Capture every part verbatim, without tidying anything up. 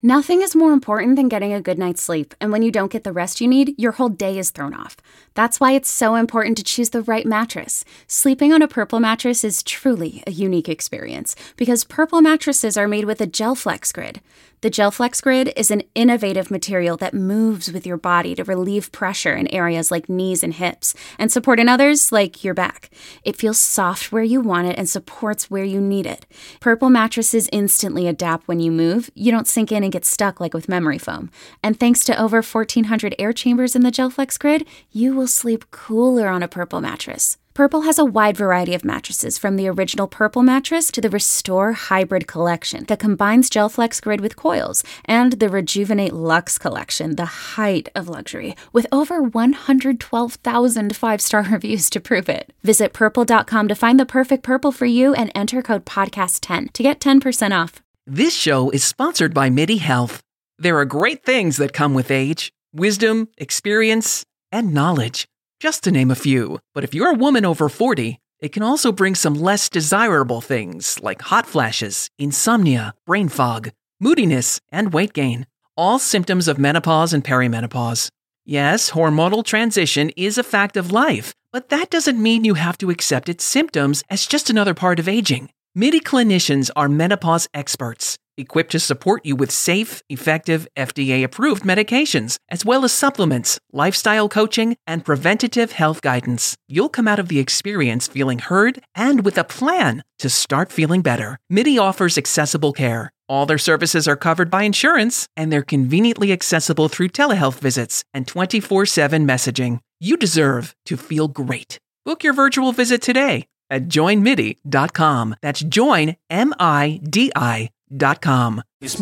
Nothing is more important than getting a good night's sleep, and when you don't get the rest you need, your whole day is thrown off. That's why it's so important to choose the right mattress. Sleeping on a Purple mattress is truly a unique experience, because Purple mattresses are made with a GelFlex Grid. The GelFlex Grid is an innovative material that moves with your body to relieve pressure in areas like knees and hips, and support in others like your back. It feels soft where you want it and supports where you need it. Purple mattresses instantly adapt when you move. You don't sink in and get stuck like with memory foam. And thanks to over fourteen hundred air chambers in the GelFlex Grid, you will sleep cooler on a Purple mattress. Purple has a wide variety of mattresses, from the original Purple mattress to the Restore Hybrid collection that combines GelFlex Grid with coils, and the Rejuvenate Luxe collection, the height of luxury, with over one hundred twelve thousand five-star reviews to prove it. Visit purple dot com to find the perfect Purple for you and enter code podcast ten to get ten percent off. This show is sponsored by MIDI Health. There are great things that come with age: wisdom, experience, and knowledge, just to name a few. But if you're a woman over forty, it can also bring some less desirable things like hot flashes, insomnia, brain fog, moodiness, and weight gain, all symptoms of menopause and perimenopause. Yes, hormonal transition is a fact of life, but that doesn't mean you have to accept its symptoms as just another part of aging. MIDI clinicians are menopause experts, equipped to support you with safe, effective, F D A-approved medications, as well as supplements, lifestyle coaching, and preventative health guidance. You'll come out of the experience feeling heard and with a plan to start feeling better. MIDI offers accessible care. All their services are covered by insurance, and they're conveniently accessible through telehealth visits and twenty-four seven messaging. You deserve to feel great. Book your virtual visit today at join midi dot com. That's join, M I D I dot com.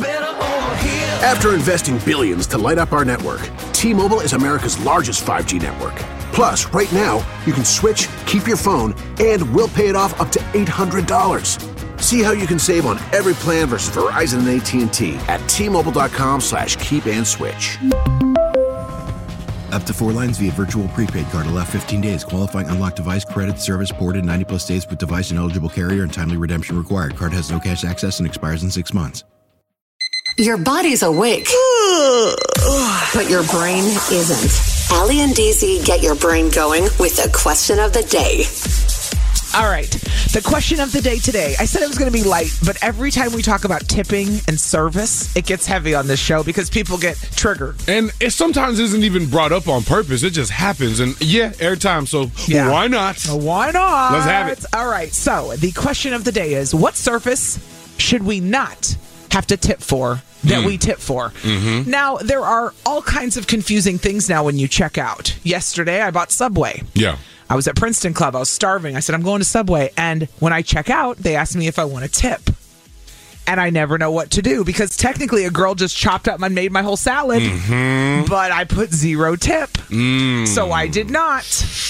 After investing billions to light up our network, T-Mobile is America's largest five G network. Plus, right now, you can switch, keep your phone, and we'll pay it off up to eight hundred dollars. See how you can save on every plan versus Verizon and A T and T at T Mobile dot com slash keep and switch. Up to four lines via virtual prepaid card. Allow fifteen days. Qualifying unlocked device credit service ported ninety plus days with device and eligible carrier and timely redemption required. Card has no cash access and expires in six months. Your body's awake, but your brain isn't. Allie and D Z get your brain going with the question of the day. All right. The question of the day today. I said it was going to be light, but every time we talk about tipping and service, it gets heavy on this show because people get triggered. And it sometimes isn't even brought up on purpose. It just happens. And yeah, airtime. So yeah. why not? Why not? Let's have it. All right. So the question of the day is, what surface should we not have to tip for that mm. we tip for? Mm-hmm. Now, there are all kinds of confusing things now when you check out. Yesterday, I bought Subway. Yeah. I was at Princeton Club. I was starving. I said, I'm going to Subway. And when I check out, they ask me if I want a tip. And I never know what to do because technically a girl just chopped up and made my whole salad. Mm-hmm. But I put zero tip. Mm. So I did not.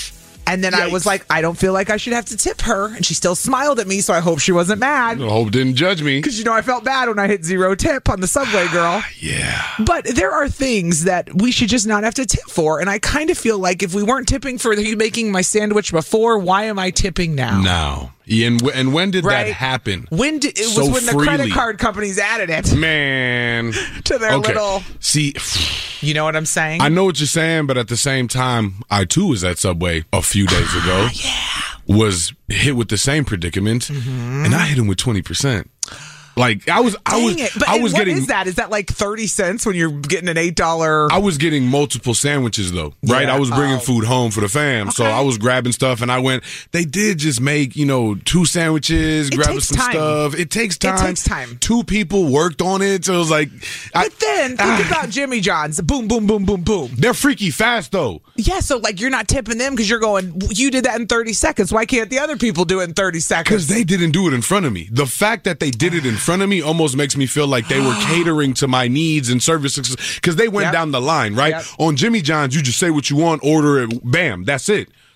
And then Yikes. I was like, I don't feel like I should have to tip her. And she still smiled at me, so I hope she wasn't mad. I hope didn't judge me. Because, you know, I felt bad when I hit zero tip on the Subway girl. Yeah. But there are things that we should just not have to tip for. And I kind of feel like if we weren't tipping for you making my sandwich before, why am I tipping now? Now. And, and when did right? that happen? When did it so was when freely. the credit card companies added it. Man. to their okay. little... See... You know what I'm saying? I know what you're saying, but at the same time, I too was at Subway a few days ago. yeah. Was hit with the same predicament, mm-hmm. and I hit him with twenty percent. Like I was, Dang I was, it. But I was what getting. Is that? Is that like thirty cents when you're getting an eight dollar? I was getting multiple sandwiches though, right? Yeah. I was bringing oh. food home for the fam, okay. so I was grabbing stuff, and I went. They did just make you know two sandwiches, it grabbing some time. stuff. It takes time. It takes time. Two people worked on it, so it was like. But I, then think ah, about Jimmy John's. Boom, boom, boom, boom, boom. They're freaky fast though. Yeah, so like you're not tipping them because you're going. You did that in thirty seconds. Why can't the other people do it in thirty seconds? Because they didn't do it in front of me. The fact that they did it in front of me almost makes me feel like they were catering to my needs and services because they went yep. down the line, right? Yep. On Jimmy John's, you just say what you want, order it, bam, that's it.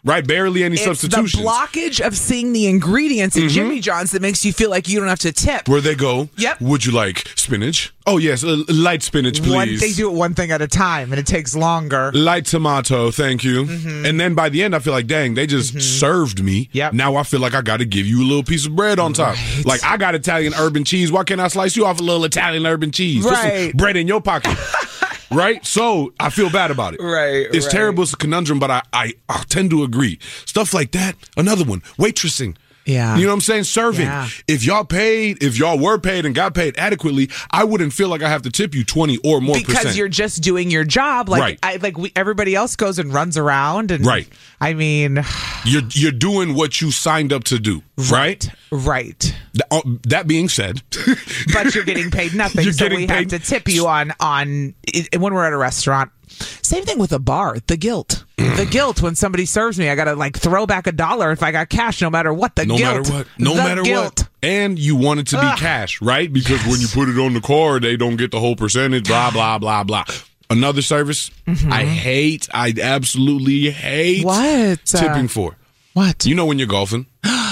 right? Barely any it's substitutions. The blockage of seeing the ingredients in mm-hmm. Jimmy John's that makes you feel like you don't have to tip. Where they go, yep. Would you like spinach? Oh, yes, uh, light spinach, please. One, they do it one thing at a time, and it takes longer. Light tomato, thank you. Mm-hmm. And then by the end, I feel like, dang, they just mm-hmm. served me. Yep. Now I feel like I got to give you a little piece of bread on top. Right. Like, I got Italian urban cheese. Why can't I slice you off a little Italian urban cheese? Right. Put some bread in your pocket. Right? So I feel bad about it. Right. It's right. terrible. It's a conundrum, but I, I, I tend to agree. Stuff like that. Another one, waitressing. Yeah. You know what I'm saying? Serving. Yeah. If y'all paid, if y'all were paid and got paid adequately, I wouldn't feel like I have to tip you twenty or more because percent. You're just doing your job. Like, right. I, like we, everybody else goes and runs around. And right. I mean, you're you're doing what you signed up to do. Right. Right. That, uh, that being said, but you're getting paid nothing. You're so getting we paid. have to tip you on on it, when we're at a restaurant. Same thing with a bar. The guilt. The guilt when somebody serves me. I got to like throw back a dollar if I got cash, no matter what. The no guilt. No matter what. No the matter guilt. what. And you want it to be Ugh. cash, right? Because yes. when you put it on the card, they don't get the whole percentage, blah, blah, blah, blah. Another service mm-hmm. I hate, I absolutely hate what? tipping uh, for. What? You know when you're golfing?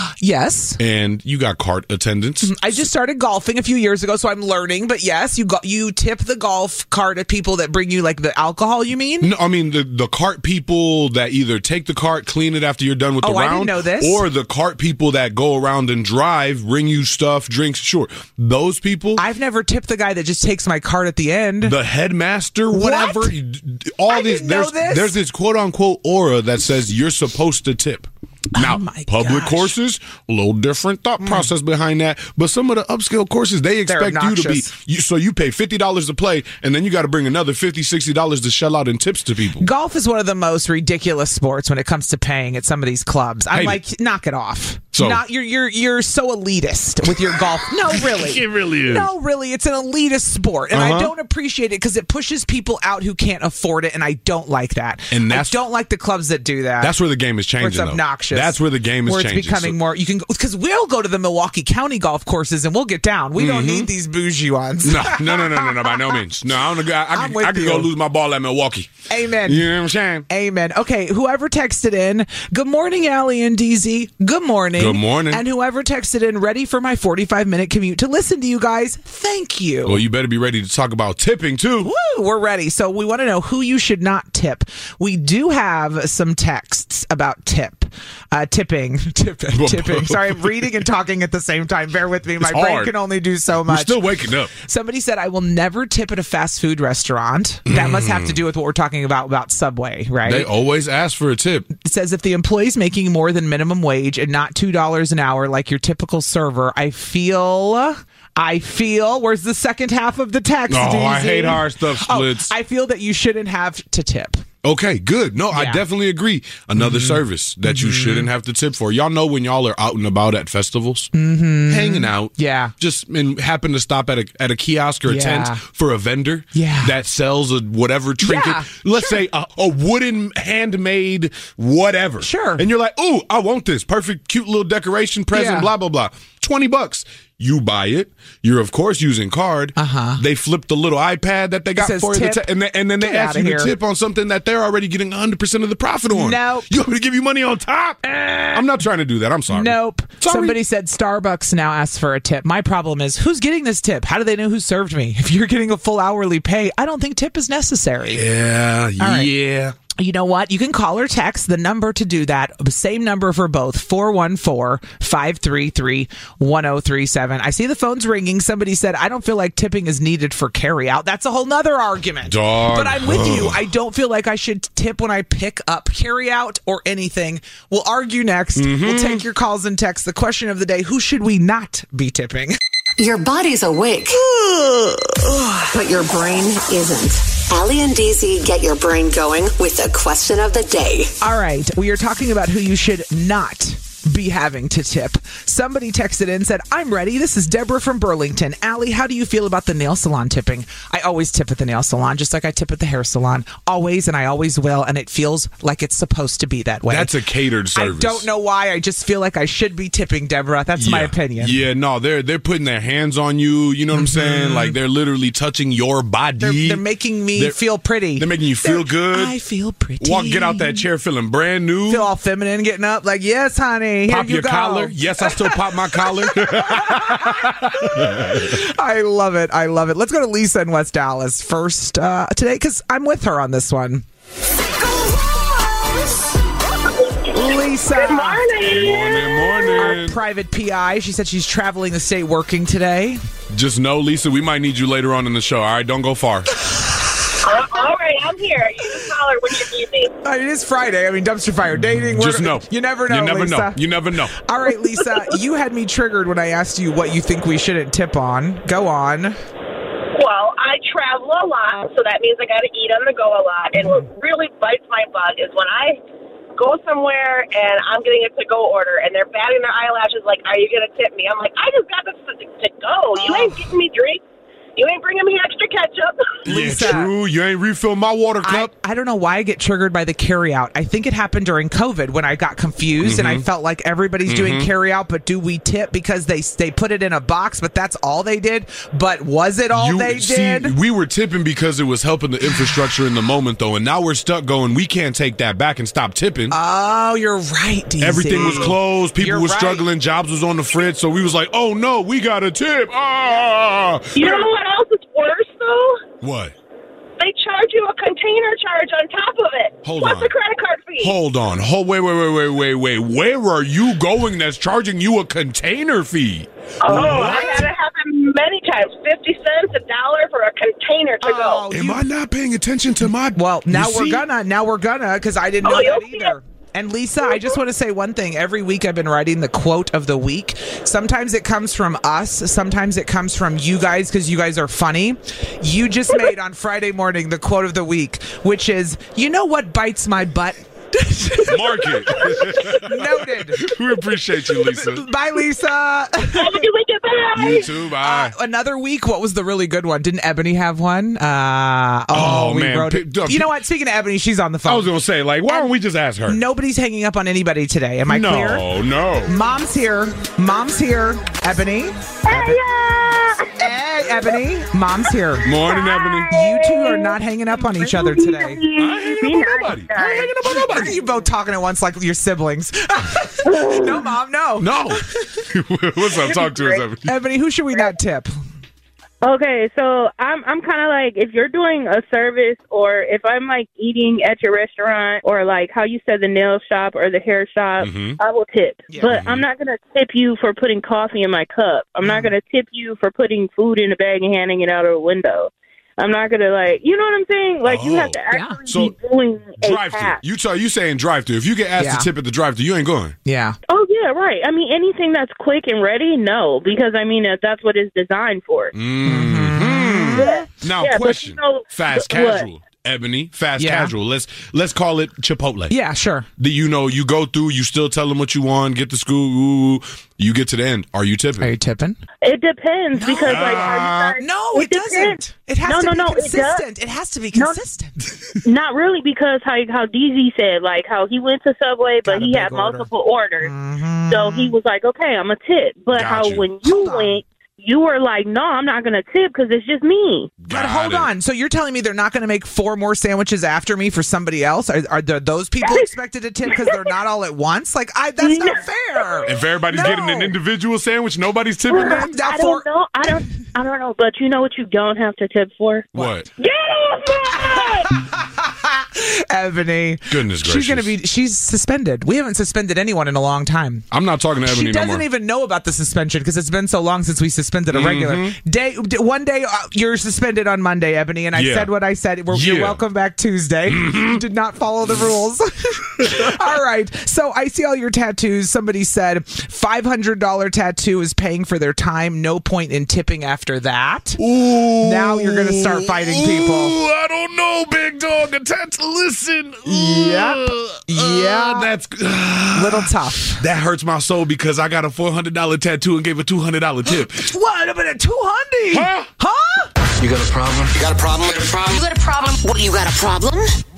Yes. And you got cart attendants. I just started golfing a few years ago, so I'm learning. But yes, you got you tip the golf cart at people that bring you like the alcohol, you mean? No, I mean the, the cart people that either take the cart, clean it after you're done with oh, the round. I didn't know this. Or the cart people that go around and drive, bring you stuff, drinks. Sure. Those people. I've never tipped the guy that just takes my cart at the end. The headmaster, what? whatever. All I these didn't there's know this. there's this quote unquote aura that says you're supposed to tip. Now, oh my public gosh. courses, a little different thought process mm. behind that. But some of the upscale courses, they expect you to be. You, so you pay fifty dollars to play, and then you got to bring another fifty dollars, sixty dollars to shell out in tips to people. Golf is one of the most ridiculous sports when it comes to paying at some of these clubs. I'm Hate like, it. knock it off. So, Not you're you're you're so elitist with your golf. No, really, it really is. No, really, it's an elitist sport, and uh-huh. I don't appreciate it because it pushes people out who can't afford it, and I don't like that. And that's, I don't like the clubs that do that. That's where the game is changing. Where it's obnoxious. Though. That's where the game is where changing. It's becoming so, more. You can because we'll go to the Milwaukee County golf courses and we'll get down. We mm-hmm. don't need these bougie ones. no, no, no, no, no, no, by no means. No, I don't. I, I, I'm I, I can you. go lose my ball at Milwaukee. Amen. You know what I'm saying? Amen. Okay, whoever texted in, good morning, Allie and D Z. Good morning. Good morning. And whoever texted in, ready for my forty-five minute commute to listen to you guys, thank you. Well, you better be ready to talk about tipping, too. Woo, we're ready. So we want to know who you should not tip. We do have some texts about tip. Uh, tipping. Tipping. tipping. Sorry, I'm reading and talking at the same time. Bear with me. My it's brain hard. can only do so much. You're still waking up. Somebody said, I will never tip at a fast food restaurant. That must have to do with what we're talking about, about Subway, right? They always ask for a tip. It says if the employee's making more than minimum wage and not two dollars an hour like your typical server, I feel... I feel, where's the second half of the text, Oh, D Z? I hate how our stuff splits. Oh, I feel that you shouldn't have to tip. Okay, good. No, yeah. I definitely agree. Another mm-hmm. service that mm-hmm. you shouldn't have to tip for. Y'all know when y'all are out and about at festivals, mm-hmm. hanging out, yeah, just and happen to stop at a at a kiosk or a yeah. tent for a vendor, yeah. that sells a whatever trinket. Yeah, Let's sure. say a, a wooden handmade whatever. Sure. And you're like, ooh, I want this perfect, cute little decoration present. Yeah. Blah blah blah. Twenty bucks. You buy it. You're of course using card. Uh-huh. They flip the little iPad that they got for you, tip. and, they, and then they Get ask you here. to tip on something that they're already getting one hundred percent of the profit on. Nope. You want me to give you money on top? Uh, I'm not trying to do that. I'm sorry. Nope. Sorry. Somebody said Starbucks now asks for a tip. My problem is, who's getting this tip? How do they know who served me? If you're getting a full hourly pay, I don't think tip is necessary. Yeah, right. yeah. You know what? You can call or text the number to do that. Same number for both, four one four, five three three, one zero three seven. I see the phone's ringing. Somebody said, I don't feel like tipping is needed for carry out. That's a whole nother argument. Dog. But I'm with you. I don't feel like I should tip when I pick up carry out or anything. We'll argue next. Mm-hmm. We'll take your calls and texts. The question of the day, who should we not be tipping? Your body's awake, but your brain isn't. Allie and D Z get your brain going with the question of the day. All right. We are talking about who you should not be having to tip. Somebody texted in and said, I'm ready. This is Deborah from Burlington. Allie, how do you feel about the nail salon tipping? I always tip at the nail salon, just like I tip at the hair salon. Always, and I always will, and it feels like it's supposed to be that way. That's a catered service. I don't know why. I just feel like I should be tipping, Deborah. That's yeah. my opinion. Yeah, no, they're they're putting their hands on you. You know what mm-hmm. I'm saying? Like, they're literally touching your body. They're, they're making me they're, feel pretty. They're making you feel they're, good. I feel pretty. Walk, get out that chair feeling brand new. Feel all feminine getting up. Like, yes, honey. Pop here your you go. collar. Yes, I still pop my collar. I love it. I love it. Let's go to Lisa in West Dallas first uh, today, because I'm with her on this one. Lisa. Good morning. Good morning, morning. Our private P I. She said she's traveling the state working today. Just know, Lisa, we might need you later on in the show. All right, don't go far. Uh, all right, I'm here. You just holler when you need me. Uh, it is Friday. I mean, dumpster fire dating. Just know. You never know, You never Lisa. know. You never know. All right, Lisa, you had me triggered when I asked you what you think we shouldn't tip on. Go on. Well, I travel a lot, so that means I got to eat on the go a lot. And what really bites my butt is when I go somewhere and I'm getting a to-go order and they're batting their eyelashes like, are you going to tip me? I'm like, I just got this to, to go. You ain't getting me drinks. You ain't bringing me extra ketchup. Lisa, yeah, true. You ain't refill my water cup. I, I don't know why I get triggered by the carryout. I think it happened during COVID when I got confused mm-hmm. and I felt like everybody's mm-hmm. doing carryout, but do we tip because they they put it in a box, but that's all they did? But was it all you, they see, did? We were tipping because it was helping the infrastructure in the moment, though, and now we're stuck going, we can't take that back and stop tipping. Oh, you're right, D C. Everything was closed. People you're were right. struggling. Jobs was on the fritz, so we was like, oh, no, we got a tip. Ah! You know what else is worse? Though? What? They charge you a container charge on top of it. Hold Plus on. the credit card fee. Hold on. Hold, wait, wait, wait, wait, wait, wait. Where are you going that's charging you a container fee? Oh, what? I had it happen many times. fifty cents, a dollar for a container to oh, go. Am I not paying attention to my... Well, now you we're see? gonna. Now we're gonna, because I didn't know Oh, that you'll see either. it. And Lisa, I just want to say one thing. Every week I've been writing the quote of the week. Sometimes it comes from us. Sometimes it comes from you guys because you guys are funny. You just made on Friday morning the quote of the week, which is, you know what bites my butt? Mark it. Noted. We appreciate you, Lisa. Bye, Lisa. Have a good weekend. Bye. You too. Bye. Uh, another week. What was the really good one? Didn't Ebony have one? Uh, oh, Oh, we man. wrote it. P- You know what? Speaking of Ebony, she's on the phone. I was going to say, like, why don't we just ask her? Nobody's hanging up on anybody today. Am I no, clear? No, no. Mom's here. Mom's here. Ebony. Hey, Hey, Ebony. Mom's here. Morning, Ebony. You two are not hanging up on each other today. I ain't hanging up on nobody. I ain't hanging up on Are nobody. you both talking at once like your siblings? No, Mom, no. No. What's up? Talk to us, Ebony. Ebony, who should we not tip? Okay, so I'm I'm kind of like, if you're doing a service, or if I'm like eating at your restaurant, or like how you said the nail shop or the hair shop, Mhm. I will tip. Yeah. But Mhm. I'm not gonna tip you for putting coffee in my cup. I'm not gonna tip you for putting food in a bag and handing it out of a window. I'm not gonna, like, you know what I'm saying? Like, you have to Oh, actually So, be doing a Drive-through. task. You tell you saying drive-through. If you get asked Yeah. to tip at the drive-through, you ain't going. Yeah. Oh yeah, right. I mean, anything that's quick and ready, no, because I mean that's what it's designed for. Mm-hmm. Yeah. Now, Yeah, but question: you know, fast what? casual, Ebony, fast Yeah. casual. Let's let's call it Chipotle. Yeah, sure. The, you know, you go through, you still tell them what you want, get the school, you get to the end. Are you tipping? Are you tipping? It depends because, like, are you guys, No, it, depends. doesn't. It has no, to no, be no, consistent. It, It, has to be No. consistent. Not really, because how how D Z said, like, how he went to Subway, but Got a he big had order. multiple orders, Mhm. so he was like, okay, I'm a tip. But Got how you. when you Hold on. went, you were like, no, I'm not gonna tip because it's just me. But Got hold it. on. So you're telling me they're not going to make four more sandwiches after me for somebody else? Are, are the, those people expected to tip because they're not all at once? Like, I that's not fair. If everybody's No. getting an individual sandwich, nobody's tipping them? Now I for- don't know. I don't. I don't know. But you know what? You don't have to tip for. What? Get off my Ebony. Goodness gracious. She's going to be, she's suspended. We haven't suspended anyone in a long time. I'm not talking to Ebony She no doesn't more. even know about the suspension because it's been so long since we suspended a regular. Mm-hmm. Day, d- one day, uh, you're suspended on Monday, Ebony, and I Yeah. said what I said. We're, Yeah. You're welcome back Tuesday. You did not follow the rules. All right. So I see all your tattoos. Somebody said five hundred dollars tattoo is paying for their time. No point in tipping after that. Ooh. Now you're going to start fighting people. Ooh, I don't know, big dog. A tattoo listen. Yep. Uh, yeah. That's uh, little tough. That hurts my soul because I got a four hundred dollars tattoo and gave a two hundred dollars tip. What? About a two hundred? Huh? Huh? You got a problem? You got a problem? You got a problem? You got a problem? What, you got a problem?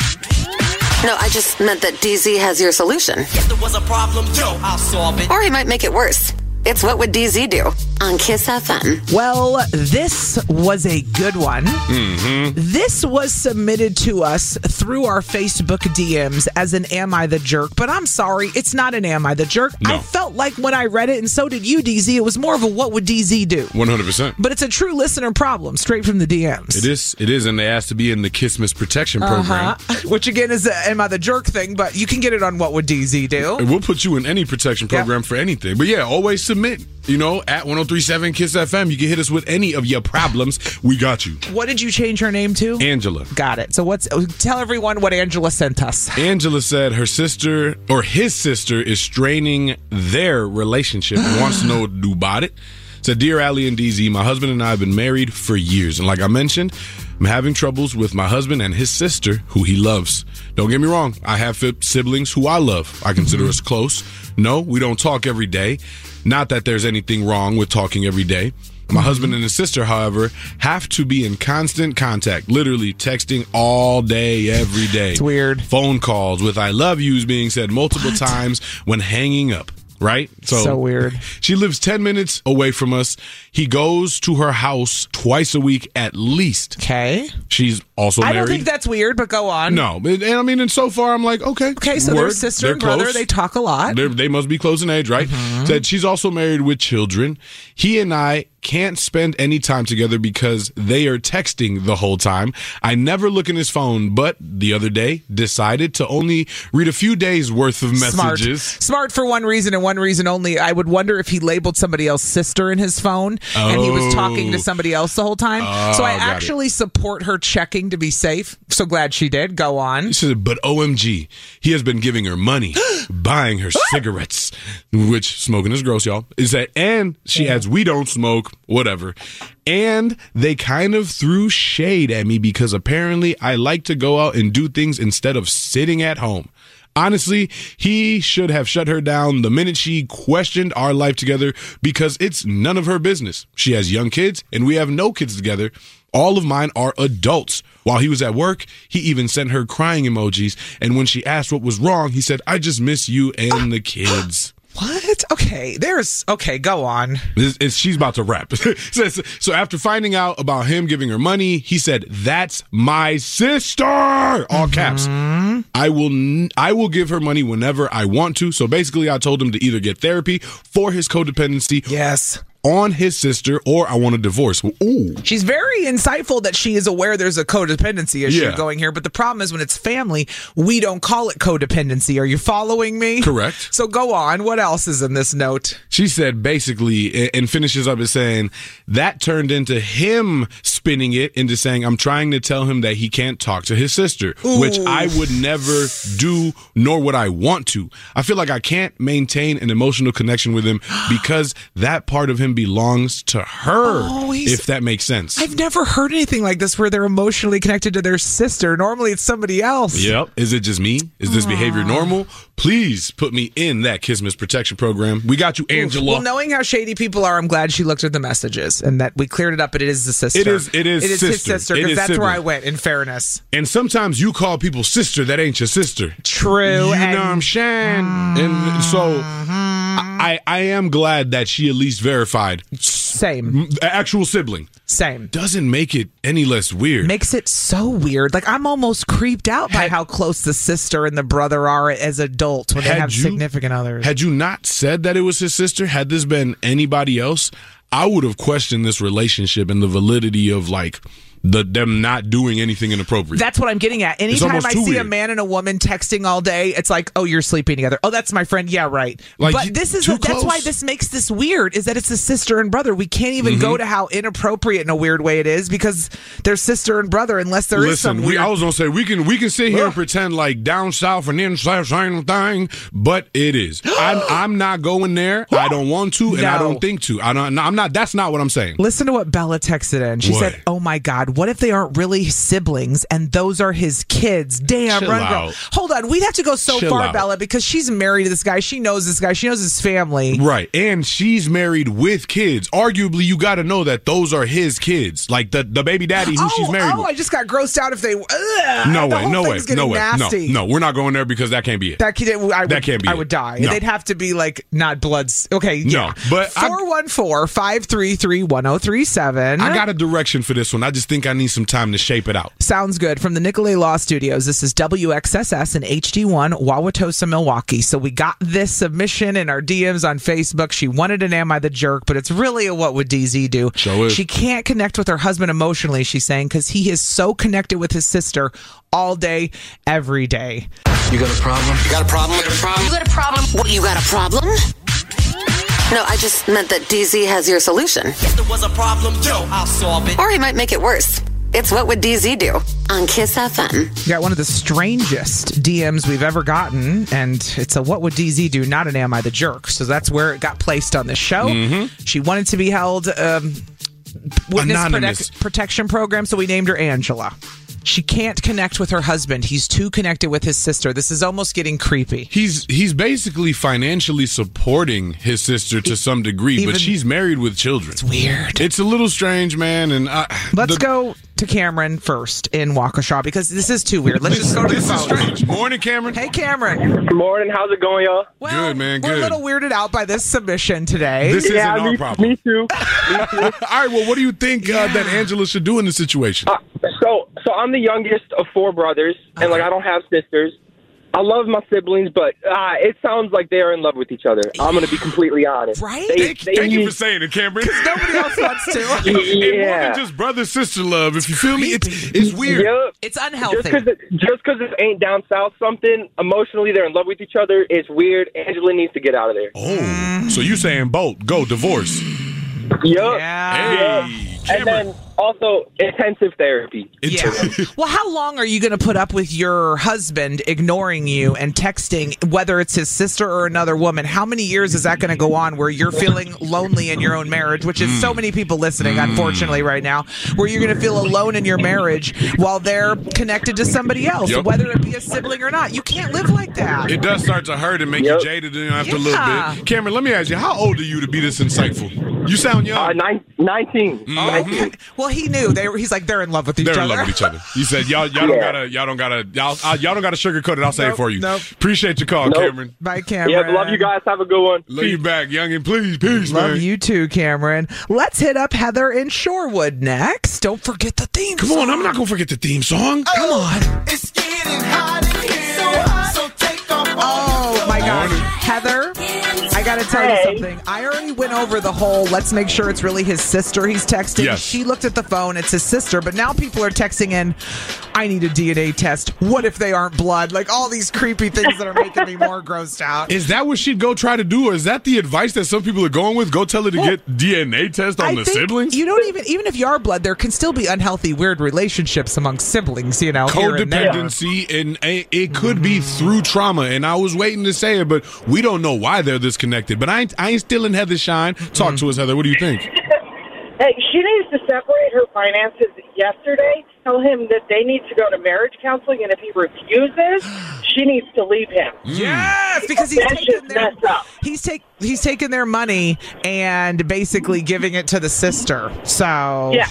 No, I just meant that D Z has your solution. If there was a problem, yo, I'll solve it. Or he might make it worse. It's What Would D Z Do on Kiss F M. Well, this was a good one. Mm-hmm. This was submitted to us through our Facebook D Ms as an Am I the Jerk? But I'm sorry, it's not an Am I the Jerk. No. I felt like when I read it, and so did you, D Z, it was more of a What Would D Z Do? one hundred percent. But it's a true listener problem, straight from the D Ms. It is, it is, and they asked to be in the Kissmas Protection Program. Uh-huh. Which, again, is the Am I the Jerk thing, but you can get it on What Would D Z Do? And we'll put you in any protection program Yep. for anything. But yeah, always submit. You know, at one oh three seven Kiss F M, you can hit us with any of your problems. We got you. What did you change her name to? Angela. Got it. So what's tell everyone what Angela sent us. Angela said her sister or his sister is straining their relationship and wants to know what to do about it. Said, Dear Allie and D Z, my husband and I have been married for years. And like I mentioned, I'm having troubles with my husband and his sister, who he loves. Don't get me wrong. I have siblings who I love. I consider mm-hmm. us close. No, we don't talk every day. Not that there's anything wrong with talking every day. My husband and his sister, however, have to be in constant contact, literally texting all day, every day. It's weird. Phone calls with I love yous being said multiple What? times when hanging up. Right? So, so weird. She lives ten minutes away from us. He goes to her house twice a week at least. Okay. She's also I married. don't think that's weird, but go on. No. And, and I mean, and so far, I'm like, okay. Okay, so word, they're sister they're and brother. close. They talk a lot. They're, they must be close in age, right? Mm-hmm. Said she's also married with children. He and I can't spend any time together because they are texting the whole time. I never look in his phone, but the other day decided to only read a few days worth of messages. Smart. Smart for one reason and one reason only. I would wonder if he labeled somebody else's sister in his phone oh. and he was talking to somebody else the whole time. Oh, so I actually it. support her checking to be safe. So glad she did. Go on. She said, but O M G, he has been giving her money, buying her cigarettes, which smoking is gross, y'all. Is that, and she yeah. adds, we don't smoke. Whatever. And they kind of threw shade at me because apparently I like to go out and do things instead of sitting at home. Honestly, he should have shut her down the minute she questioned our life together because it's none of her business. She has young kids and we have no kids together. All of mine are adults. While he was at work, he even sent her crying emojis. And when she asked what was wrong, he said, I just miss you and the kids. What? Okay, there's... Okay, go on. It's, it's, she's about to rap. So after finding out about him giving her money, he said, that's my sister! All mm-hmm. caps. I will I will give her money whenever I want to. So basically, I told him to either get therapy for his codependency. Yes. On his sister, or I want a divorce. Ooh. She's very insightful that she is aware there's a codependency issue yeah. going here, but the problem is when it's family, we don't call it codependency. Are you following me? Correct. So go on. What else is in this note? She said basically, and finishes up as saying, that turned into him spinning it into saying, I'm trying to tell him that he can't talk to his sister, Ooh. which I would never do, nor would I want to. I feel like I can't maintain an emotional connection with him because that part of him belongs to her, oh, if that makes sense. I've never heard anything like this where they're emotionally connected to their sister. Normally it's somebody else. Yep. Is it just me? Is this Aww. behavior normal? Please put me in that Kissmas Protection Program. We got you, Angela. Well, knowing how shady people are, I'm glad she looked at the messages and that we cleared it up, but it is the sister. It is, it is, it is sister. his sister, because that's sibling. where I went, in fairness. And sometimes you call people sister that ain't your sister. True. You and, know what I'm saying? Mm-hmm. And so I, I am glad that she at least verified. Same. Actual sibling. Same. Doesn't make it any less weird. Makes it so weird. Like, I'm almost creeped out by had, how close the sister and the brother are as adults when they have you, significant others. Had you not said that it was his sister, had this been anybody else, I would have questioned this relationship and the validity of, like, the them not doing anything inappropriate. That's what I'm getting at. Anytime I see weird. a man and a woman texting all day, it's like, oh, you're sleeping together. Oh, that's my friend. Yeah, right. Like, but this is a, that's why this makes this weird, is that it's a sister and brother. We can't even mm-hmm. go to how inappropriate in a weird way it is because they're sister and brother unless there Listen, is some we, weird... I was going to say, we can we can sit here and pretend like down south and in south same thing, but it is. I'm, I'm not going there. I don't want to, and no. I don't think to. I don't, I'm not. That's not what I'm saying. Listen to what Bella texted in. She What? said, "Oh my God, what if they aren't really siblings and those are his kids? Damn, Chill run out. girl. Hold on, we'd have to go so Chill far, out. Bella, because she's married to this guy. She knows this guy. She knows his family. Right. And she's married with kids. Arguably, you got to know that those are his kids. Like the, the baby daddy who oh, she's married oh, with. I just got grossed out if they. Ugh, No the way, whole no way, thing's getting no way. nasty. No, no, we're not going there because that can't be it. That, could, I would, That can't be I it. would die. No. They'd have to be like not bloods. Okay, yeah. No, but I- four one four, five three three, one zero three seven. I got a direction for this one. I just think I need some time to shape it out. Sounds good. From the Nicolay Law Studios, this is W X S S and H D one, Wauwatosa, Milwaukee. So we got this submission in our D Ms on Facebook. She wanted an Am I the Jerk, but it's really a What Would D Z Do? Sure is. She can't connect with her husband emotionally, she's saying, because he is so connected with his sister all day, every day. You got a problem? You got a problem? You got a problem? You got a problem? What, you got a problem? No, I just meant that D Z has your solution. If there was a problem, yo, I'll solve it. Or he might make it worse. It's What Would D Z Do? On Kiss F M. Got one of the strangest D Ms we've ever gotten, and it's a What Would D Z Do, not an Am I the Jerk. So that's where it got placed on the show. Mm-hmm. She wanted to be held um, witness Anonymous. protect, protection program, so we named her Angela. She can't connect with her husband. He's too connected with his sister. This is almost getting creepy. He's he's basically financially supporting his sister to some degree, Even- but she's married with children. It's weird. It's a little strange, man. And I, Let's the- go to Cameron first in Waukesha because this is too weird. Let's This, just go to this the is phone. strange. Morning, Cameron. Hey, Cameron. Good morning. How's it going, y'all? Well, Good, man, We're a good. little weirded out by this submission today. This Yeah, isn't our me, problem. me too. Me too. All right. Well, what do you think uh, that Angela should do in this situation? Uh, so, so I'm the youngest of four brothers, and like I don't have sisters. I love my siblings, but uh, it sounds like they are in love with each other. I'm going to be completely honest. Right? They- Thank, they thank you need- for saying it, Cameron. Nobody else wants to. And more Yeah. than just brother sister love. If you feel me, it's it's weird. Yep. It's Just unhealthy. because it, just 'cause it ain't down south something, emotionally they're in love with each other. It's weird. Angela needs to get out of there. Oh, so you saying bolt, go divorce? Yup. Yeah. Hey, And Cameron. then also intensive therapy. Yeah. Well, how long are you going to put up with your husband ignoring you and texting, whether it's his sister or another woman? How many years is that going to go on where you're feeling lonely in your own marriage, which is so many people listening, unfortunately, right now, where you're going to feel alone in your marriage while they're connected to somebody else, Yep. whether it be a sibling or not? You can't live like that. It does start to hurt and make Yep. you jaded you know, after Yeah. a little bit. Cameron, let me ask you, how old are you to be this insightful? You sound young. Uh, nine, nineteen. Mm-hmm. nineteen. Well, he knew. They were, he's like, they're in love with each They're other. in love with each other. You said y'all y'all don't Yeah. gotta y'all don't gotta y'all uh, y'all don't gotta sugarcoat it. I'll say Nope, it for you. nope. Appreciate your call, Nope. Cameron. Bye, Cameron. Yeah, love you guys. Have a good one. Love you back, youngin. Please, peace, Love man. you too, Cameron. Let's hit up Heather in Shorewood next. Don't forget the theme Come song. on, I'm not gonna forget the theme song. Come on. It's getting hot in here, so hot, so take off all Oh, my gosh. Morning. Heather, I got to tell you Hey. something. I already went over the whole let's make sure it's really his sister he's texting. Yes. She looked at the phone. It's his sister. But now people are texting in, I need a D N A test. What if they aren't blood? Like all these creepy things that are making me more grossed out. Is that what she'd go try to do, or is that the advice that some people are going with? Go tell her to Well, get D N A test on I the think siblings? you don't even, even if you are blood, there can still be unhealthy, weird relationships among siblings, you know, here and there. Codependency, and a- it could be through trauma. And I was waiting to say it, but we don't know why they're this connected. But I ain't, I ain't stealing Heather's shine. Talk Mm. to us, Heather. What do you think? Hey, she needs to separate her finances yesterday. Tell him that they need to go to marriage counseling, and if he refuses, she needs to leave him. Yes, because he's That's taking just their messed up. he's take he's taking their money and basically giving it to the sister. So Yeah.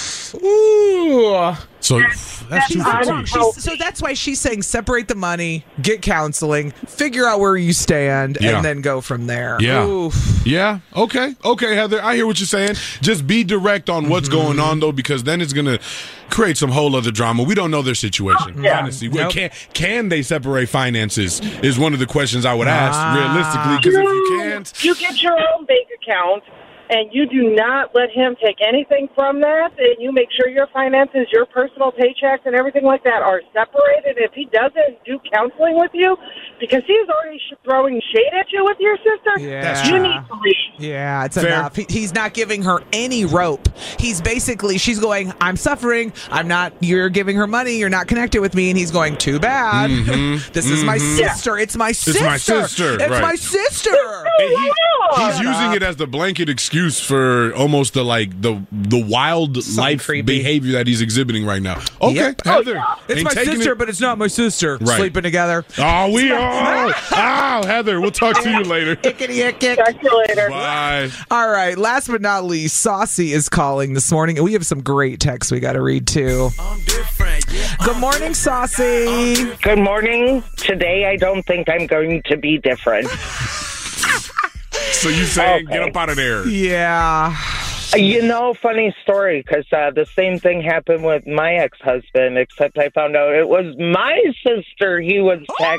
Ooh. So that's two for I two. don't- She's, so that's why she's saying separate the money, get counseling, figure out where you stand, Yeah. and then go from there. Yeah. Oof. Yeah. Okay. Okay, Heather. I hear what you're saying. Just be direct on what's Mm-hmm. going on, though, because then it's going to create some whole other drama. We don't know their situation. Yeah. Honestly, Nope. can can they separate finances? Is one of the questions I would ask Ah. realistically. Because if you can't, You get your own bank account, and you do not let him take anything from that, and you make sure your finances, your personal paychecks, and everything like that are separated. If he doesn't do counseling with you, because he's already sh- throwing shade at you with your sister, Yeah. That's you true. need to leave. Yeah, it's Fair. enough. He, he's not giving her any rope. He's basically, she's going, I'm suffering. I'm not, you're giving her money. You're not connected with me. And he's going, too bad. This is my sister. It's my sister. my sister, It's right. my sister. and he- he's Yeah. using it as the blanket excuse excuse for almost the like the the wild Something life creepy. behavior that he's exhibiting right now. Okay, Yep. Heather, It's ain't my taking sister, it- but it's not my sister. Right. Sleeping together. Oh, we are. Oh, Heather, we'll talk to you later. Ickity ick. Talk to you later. Bye. All right, last but not least, Saucy is calling this morning, and we have some great texts we got to read too. Good morning, Saucy. Good morning. Today, I don't think I'm going to be different. So you saying Okay. get up out of there? Yeah. You know, funny story, because uh, the same thing happened with my ex-husband, except I found out it was my sister he was texting.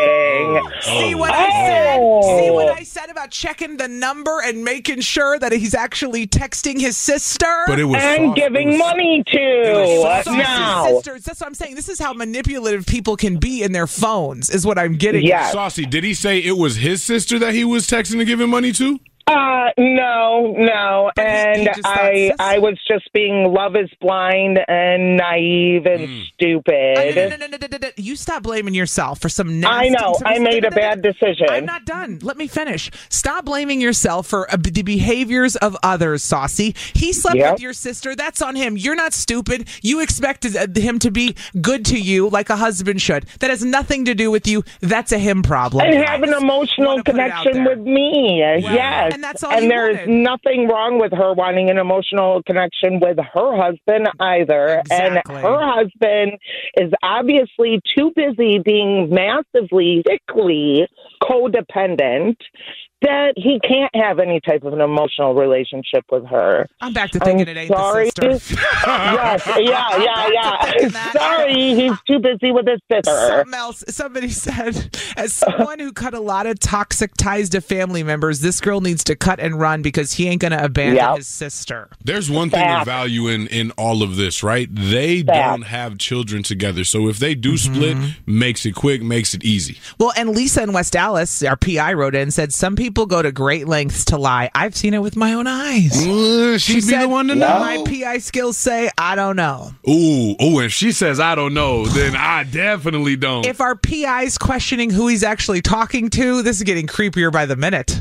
See what Oh. I said? See what I said about checking the number and making sure that he's actually texting his sister? But it was And Saucy. giving It was- money was to. Saucy's Now. Sisters. That's what I'm saying. This is how manipulative people can be in their phones, is what I'm getting. Yes. Saucy, did he say it was his sister that he was texting and giving money to? Uh, no, no. But he- And he just thought I sister. I was just being love is blind and naive and Mm. stupid. Uh, no, no, no, no, no, no, no. You stop blaming yourself for some nasty... I know. I made a bad decision. I'm not done. Let me finish. Stop blaming yourself for uh, the behaviors of others, Saucy. He slept Yep. with your sister. That's on him. You're not stupid. You expected uh, him to be good to you like a husband should. That has nothing to do with you. That's a him problem. And have an emotional Wanna put it out connection there. with me. yes. and that's all And you there's wanted. nothing wrong with her wanting an emotional connection with her husband either. Exactly. And her husband is obviously too busy being massively, sickly, codependent that he can't have any type of an emotional relationship with her. I'm back to thinking I'm it ain't sorry. the sister. yes, yeah, yeah, yeah. Sorry, he's too busy with his sister. Something else. Somebody said, as someone who cut a lot of toxic ties to family members, this girl needs to cut and run because he ain't going to abandon Yep. his sister. There's one thing of Fact. value in, in all of this, right? They Fact. don't have children together. So if they do split, makes it quick, makes it easy. Well, and Lisa in West Dallas, our P I, wrote in and said, some people go to great lengths to lie. I've seen it with my own eyes. Uh, She she'd be said, the one to "No, know. my P I skills say, I don't know. Ooh, ooh, if she says I don't know, then I definitely don't. If our P I's questioning who he's actually talking to, this is getting creepier by the minute.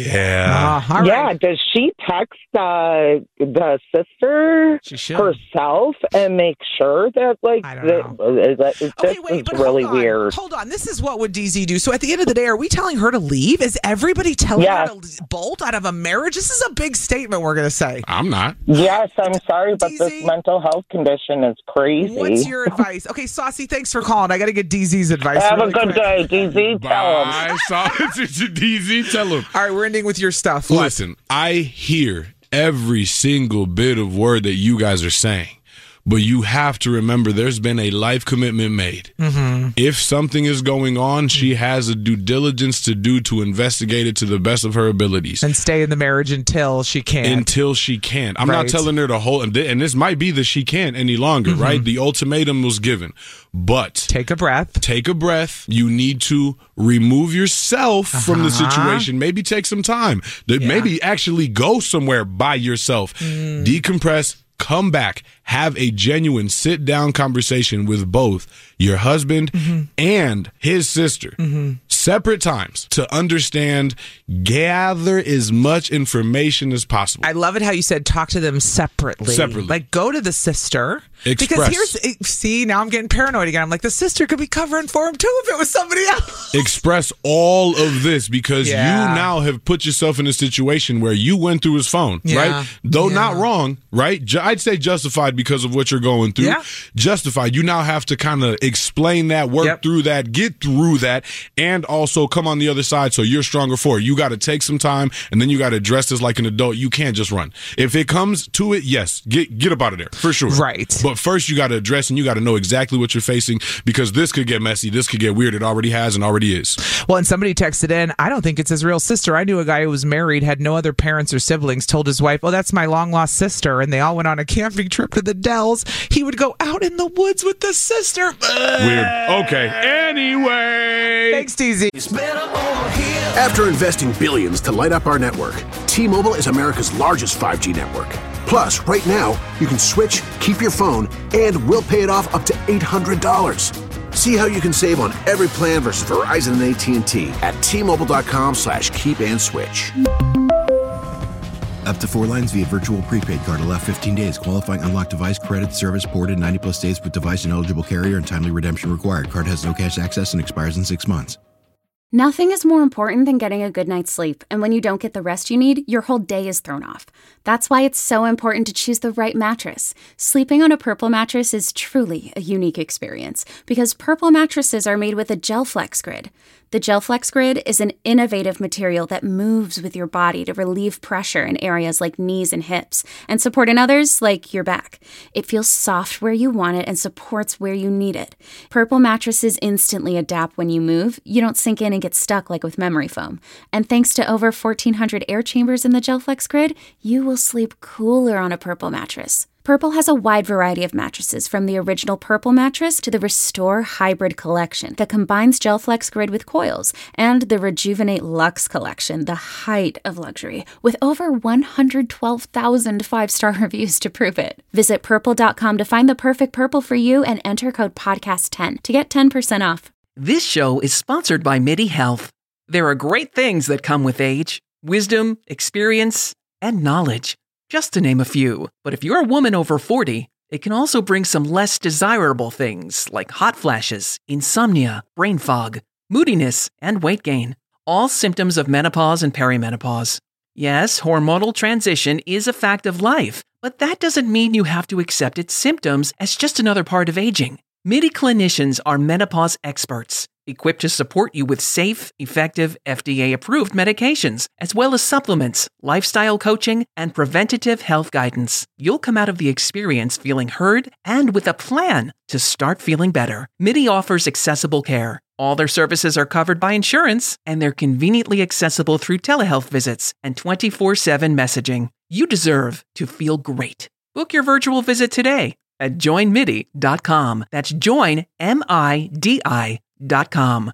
yeah. Uh, all Yeah, right. does she text uh, the sister She should. herself and make sure that, like, I don't that, know. that- that- Okay, this wait, is but really hold on. weird. Hold on. This is what would D Z do. So at the end of the day, are we telling her to leave? Is everybody telling Yes. her to bolt out of a marriage? This is a big statement we're going to say. I'm not. Yes, I'm sorry, but D Z? this mental health condition is crazy. What's your advice? Okay, Saucy, thanks for calling. I got to get D Z's advice. Have really a good quick. day, D Z. Tell him. Bye. Sorry, D Z, tell him. All right, we're ending with your stuff. What? Listen, I hear every single bit of word that you guys are saying, but you have to remember there's been a life commitment made. Mm-hmm. If something is going on, she has a due diligence to do to investigate it to the best of her abilities. And stay in the marriage until she can. Until she can't. I'm Right. not telling her to hold, and th- and this might be that she can't any longer, Mm-hmm. right? The ultimatum was given. But Take a breath. take a breath. You need to remove yourself from the Uh-huh. situation. Maybe take some time. Th- Yeah. Maybe actually go somewhere by yourself. Mm. Decompress. Come back. Have a genuine sit down conversation with both your husband Mm-hmm. and his sister. Separate times to understand, gather as much information as possible. I love it how you said talk to them separately. Separately. Like go to the sister. Because Express. here's, it- see, now I'm getting paranoid again. I'm like, the sister could be covering for him too if it was somebody else. Express all of this because Yeah. you now have put yourself in a situation where you went through his phone, Yeah. right? Though Yeah. not wrong, right? Ju- I'd say justified because of what you're going through. Yeah. Justified. You now have to kind of explain that, work Yep. through that, get through that, and also come on the other side so you're stronger for it. You got to take some time and then you got to address this like an adult. You can't just run. If it comes to it, yes, get get up out of there for sure. Right. But first you got to address and you got to know exactly what you're facing because this could get messy. This could get weird. It already has and already is. Well, and somebody texted in, I don't think it's his real sister. I knew a guy who was married, had no other parents or siblings, told his wife, oh, that's my long lost sister. And they all went on a camping trip to the Dells. He would go out in the woods with the sister. Weird. Okay. Anyway. Thanks, D Z. After investing billions to light up our network, T-Mobile is America's largest five G network. Plus, right now, you can switch, keep your phone, and we'll pay it off up to eight hundred dollars. See how you can save on every plan versus Verizon and A T and T at T-Mobile.com slash keep and switch. Up to four lines via virtual prepaid card. Allow fifteen days. Qualifying unlocked device credit service ported ninety plus days with device and eligible carrier and timely redemption required. Card has no cash access and expires in six months. Nothing is more important than getting a good night's sleep, and when you don't get the rest you need, your whole day is thrown off. That's why it's so important to choose the right mattress. Sleeping on a Purple mattress is truly a unique experience because Purple mattresses are made with a GelFlex Grid. The GelFlex Grid is an innovative material that moves with your body to relieve pressure in areas like knees and hips and support in others like your back. It feels soft where you want it and supports where you need it. Purple mattresses instantly adapt when you move. You don't sink in and get stuck like with memory foam. And thanks to over fourteen hundred air chambers in the GelFlex Grid, you will sleep cooler on a Purple mattress. Purple has a wide variety of mattresses, from the original Purple mattress to the Restore Hybrid collection that combines GelFlex Grid with coils, and the Rejuvenate Luxe collection, the height of luxury, with over one hundred twelve thousand five-star reviews to prove it. Visit purple dot com to find the perfect Purple for you and enter code podcast ten to get ten percent off. This show is sponsored by MIDI Health. There are great things that come with age: wisdom, experience, and knowledge, just to name a few. But if you're a woman over forty, it can also bring some less desirable things like hot flashes, insomnia, brain fog, moodiness, and weight gain, all symptoms of menopause and perimenopause. Yes, hormonal transition is a fact of life, but that doesn't mean you have to accept its symptoms as just another part of aging. MIDI clinicians are menopause experts, equipped to support you with safe, effective, F D A-approved medications, as well as supplements, lifestyle coaching, and preventative health guidance. You'll come out of the experience feeling heard and with a plan to start feeling better. MIDI offers accessible care. All their services are covered by insurance, and they're conveniently accessible through telehealth visits and twenty-four seven messaging. You deserve to feel great. Book your virtual visit today at join midi dot com. That's join, M I D I dot com.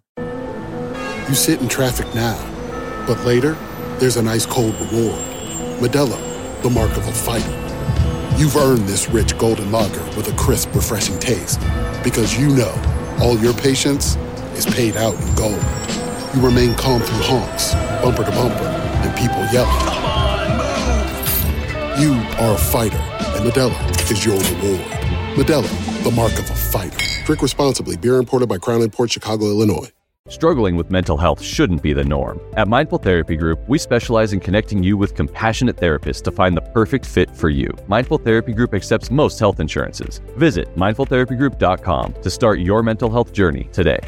You sit in traffic now, but later, there's an ice-cold reward. Modelo, the mark of a fighter. You've earned this rich golden lager with a crisp, refreshing taste. Because you know, all your patience is paid out in gold. You remain calm through honks, bumper to bumper, and people yelling. Come on, move! You are a fighter, and Modelo is your reward. Modelo, the mark of a fighter. Drink responsibly. Beer imported by Crown Imports, Chicago, Illinois. Struggling with mental health shouldn't be the norm. At Mindful Therapy Group, we specialize in connecting you with compassionate therapists to find the perfect fit for you. Mindful Therapy Group accepts most health insurances. Visit mindful therapy group dot com to start your mental health journey today.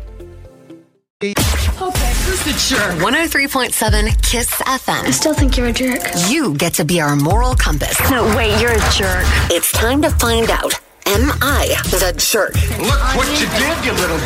Okay, who's the jerk? one oh three point seven KISS F M. I still think you're a jerk. You get to be our moral compass. No, wait, you're a jerk. It's time to find out. Am I the jerk? Look what you did, you little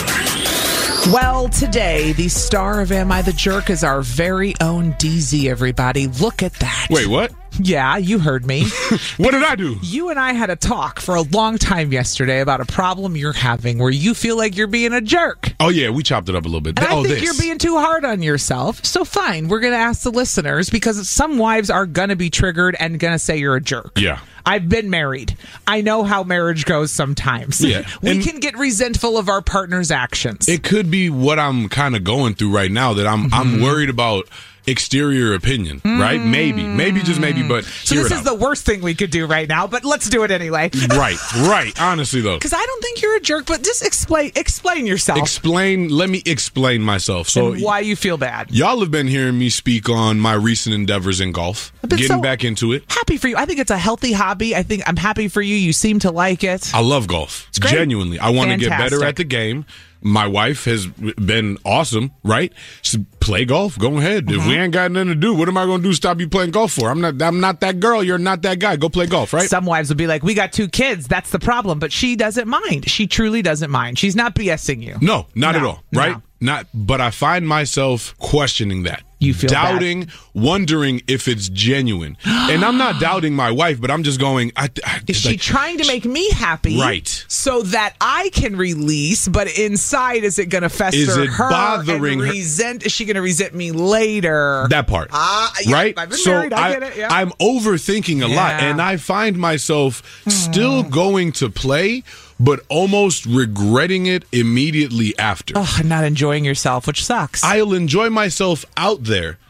jerk. Well, today, the star of Am I the Jerk is our very own D Z, everybody. Look at that. Wait, what? Yeah, you heard me. What did I do? You and I had a talk for a long time yesterday about a problem you're having where you feel like you're being a jerk. Oh, yeah, we chopped it up a little bit. And oh, I think this. you're being too hard on yourself. So fine, we're going to ask the listeners because some wives are going to be triggered and going to say you're a jerk. Yeah. I've been married. I know how marriage goes sometimes. Yeah. We and can get resentful of our partner's actions. It could be what I'm kind of going through right now, that I'm mm-hmm. I'm worried about exterior opinion, mm. right? Maybe. Maybe, just maybe, but So this is out. the worst thing we could do right now, but let's do it anyway. Right, right. Honestly, though. Because I don't think you're a jerk, but just explain explain yourself. Explain, let me explain myself. So and why you feel bad. Y'all have been hearing me speak on my recent endeavors in golf. Getting so back into it. Happy for you. I think it's a healthy hobby. I think I'm happy for you. You seem to like it. I love golf. It's great. Genuinely. I want to get better Fantastic. at the game. My wife has been awesome, right? So play golf. Go ahead. Mm-hmm. If we ain't got nothing to do, what am I going to do? Stop you playing golf for? I'm not. I'm not that girl. You're not that guy. Go play golf, right? Some wives would be like, "We got two kids. That's the problem." But she doesn't mind. She truly doesn't mind. She's not BSing you. No, not no, at all. Right? No. Not. But I find myself questioning that. You feel doubting, bad. wondering if it's genuine. And I'm not doubting my wife, but I'm just going. I, I, Is she like, trying to make me happy? Right. So that I can release, but inside, is it going to fester Is it her bothering and her? resent? Is she going to resent me later? That part. Ah, yeah, right? I've been so married. I I, get it. Yeah. I'm overthinking a lot, Yeah. and I find myself still going to play, but almost regretting it immediately after. Ugh, not enjoying yourself, which sucks. I'll enjoy myself out there,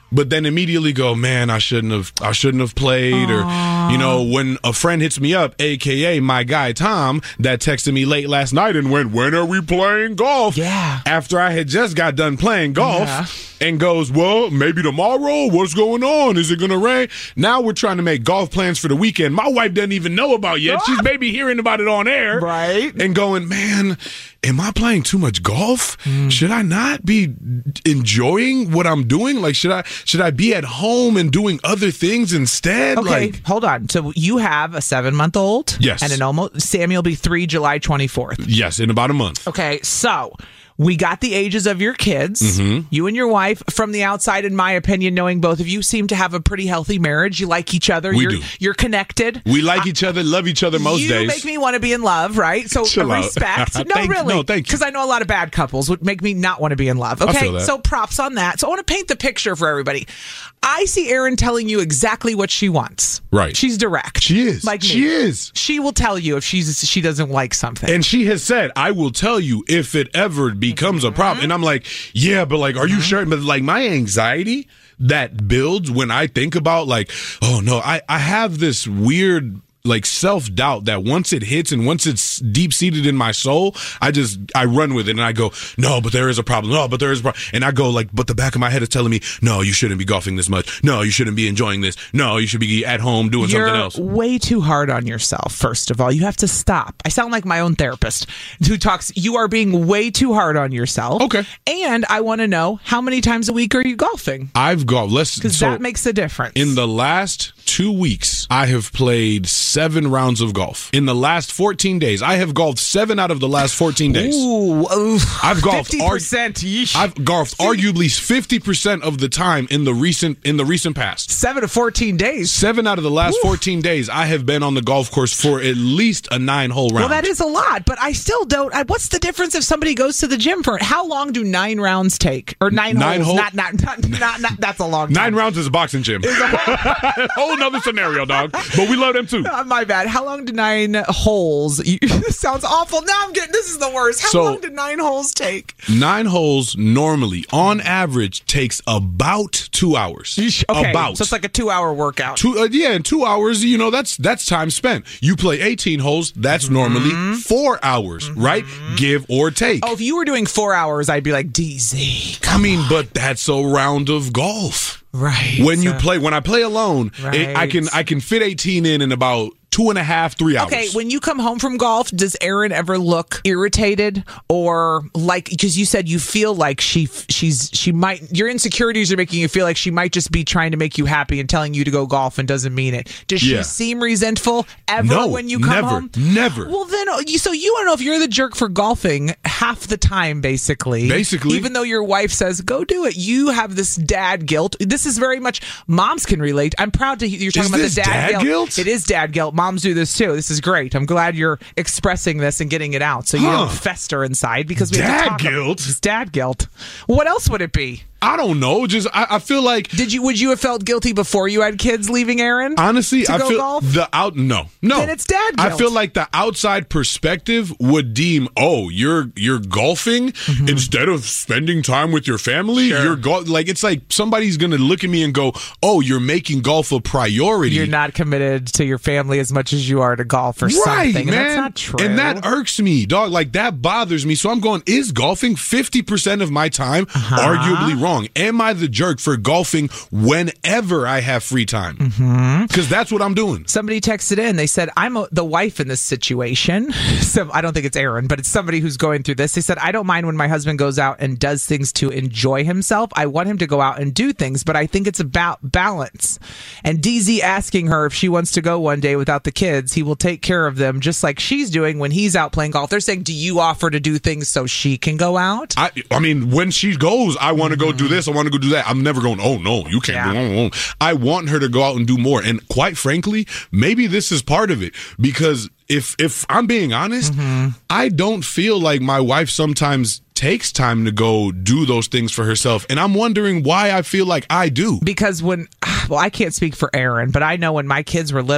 but then immediately go, man, I shouldn't have I shouldn't have played. Aww. Or, you know, when a friend hits me up, A K A my guy Tom, that texted me late last night and went, when are we playing golf? Yeah. After I had just got done playing golf. Yeah. And goes, well, maybe tomorrow? What's going on? Is it going to rain? Now we're trying to make golf plans for the weekend. My wife doesn't even know about it yet. She's maybe hearing about it on air. Right. And going, man, am I playing too much golf? Mm. Should I not be enjoying what I'm doing? Like, should I should I be at home and doing other things instead? Okay, like, hold on. So you have a seven-month-old? Yes. And an almost, Sammy will be three, July twenty-fourth. Yes, in about a month. Okay, so we got the ages of your kids. Mm-hmm. You and your wife, from the outside, in my opinion, knowing both of you, seem to have a pretty healthy marriage. You like each other. We you're, do. You're connected. We like uh, each other, love each other most you days. You make me want to be in love, right? So Chill respect. out. No, thank, really. No, thank you. Because I know a lot of bad couples would make me not want to be in love. I Okay, feel that. So props on that. So I want to paint the picture for everybody. I see Erin telling you exactly what she wants. Right. She's direct. She is. Like me. She is. She will tell you if she's she doesn't like something. And she has said, I will tell you if it ever becomes mm-hmm. a problem. And I'm like, yeah, but like, are you mm-hmm. sure? But like my anxiety that builds when I think about like, oh no, I, I have this weird like self-doubt that once it hits and once it's deep-seated in my soul, I just, I run with it and I go, no, but there is a problem. No, but there is a problem. And I go like, but the back of my head is telling me, no, you shouldn't be golfing this much. No, you shouldn't be enjoying this. No, you should be at home doing You're something else. Way too hard on yourself, first of all. You have to stop. I sound like my own therapist who talks, you are being way too hard on yourself. Okay. And I want to know, how many times a week are you golfing? I've golfed. Let's Because so that makes a difference. In the last two weeks, I have played seven rounds of golf. In the last fourteen days, I have golfed seven out of the last fourteen days. Ooh, I've golfed fifty percent. Ar- I've golfed arguably fifty percent of the time in the recent in the recent past. Seven to fourteen days. Seven out of the last Ooh. fourteen days, I have been on the golf course for at least a nine hole round. Well, that is a lot, but I still don't. I, what's the difference if somebody goes to the gym for it? How long do nine rounds take? Or nine, nine holes? Hole? Not, not, not, not, not. That's a long time. Nine rounds is a boxing gym. Is a whole, whole nother scenario, dog. But we love them too. Uh, my bad. How long do nine holes? You, this sounds awful. Now I'm getting. This is the worst. How so, long do nine holes take? Nine holes normally, on average, takes about two hours. Okay, about. So it's like a two-hour workout. Two, uh, yeah, in two hours, you know, that's that's time spent. You play eighteen holes. That's normally mm-hmm. four hours, mm-hmm. right? Give or take. Oh, if you were doing four hours, I'd be like, D Z. I mean, on. But that's a round of golf. Right. When you play, when I play alone, right. it, I can I can fit eighteen in in about two and a half, three hours. Okay, when you come home from golf, does Erin ever look irritated or like, because you said you feel like she she's she might, your insecurities are making you feel like she might just be trying to make you happy and telling you to go golf and doesn't mean it. Does she yeah. seem resentful ever no, when you come never, home? Never. Well, then, so you want to know if you're the jerk for golfing half the time, basically. Basically. Even though your wife says, go do it. You have this dad guilt. This is very much, moms can relate. I'm proud to hear you're talking is about the dad, dad guilt. guilt. It is dad guilt. Moms do this too. This is great. I'm glad you're expressing this and getting it out so you huh. don't fester inside because we dad have to talk guilt. About, it's dad guilt. What else would it be? I don't know. Just I, I feel like did you would you have felt guilty before you had kids leaving Erin? Honestly, to I go feel golf? the out no no. Then it's dad guilt. I feel like the outside perspective would deem, oh, you're you're golfing mm-hmm. instead of spending time with your family. Sure. You're go- like it's like somebody's gonna look at me and go, oh, you're making golf a priority. You're not committed to your family as much as you are to golf or right, something. Man. And that's not true. And that irks me, dog. Like that bothers me. So I'm going, is golfing fifty percent of my time? Uh-huh. Arguably wrong. Am I the jerk for golfing whenever I have free time? Because mm-hmm. that's what I'm doing. Somebody texted in. They said, I'm a, the wife in this situation. So I don't think it's Erin, but it's somebody who's going through this. They said, I don't mind when my husband goes out and does things to enjoy himself. I want him to go out and do things, but I think it's about balance. And D Z asking her if she wants to go one day without the kids, he will take care of them just like she's doing when he's out playing golf. They're saying, do you offer to do things so she can go out? I, I mean, when she goes, I want to mm-hmm. go do this. I want to go do that. I'm never going, oh, no, you can't yeah. do that. I want her to go out and do more. And quite frankly, maybe this is part of it because if if I'm being honest, mm-hmm. I don't feel like my wife sometimes takes time to go do those things for herself. And I'm wondering why I feel like I do. Because when, well, I can't speak for Erin, but I know when my kids were little,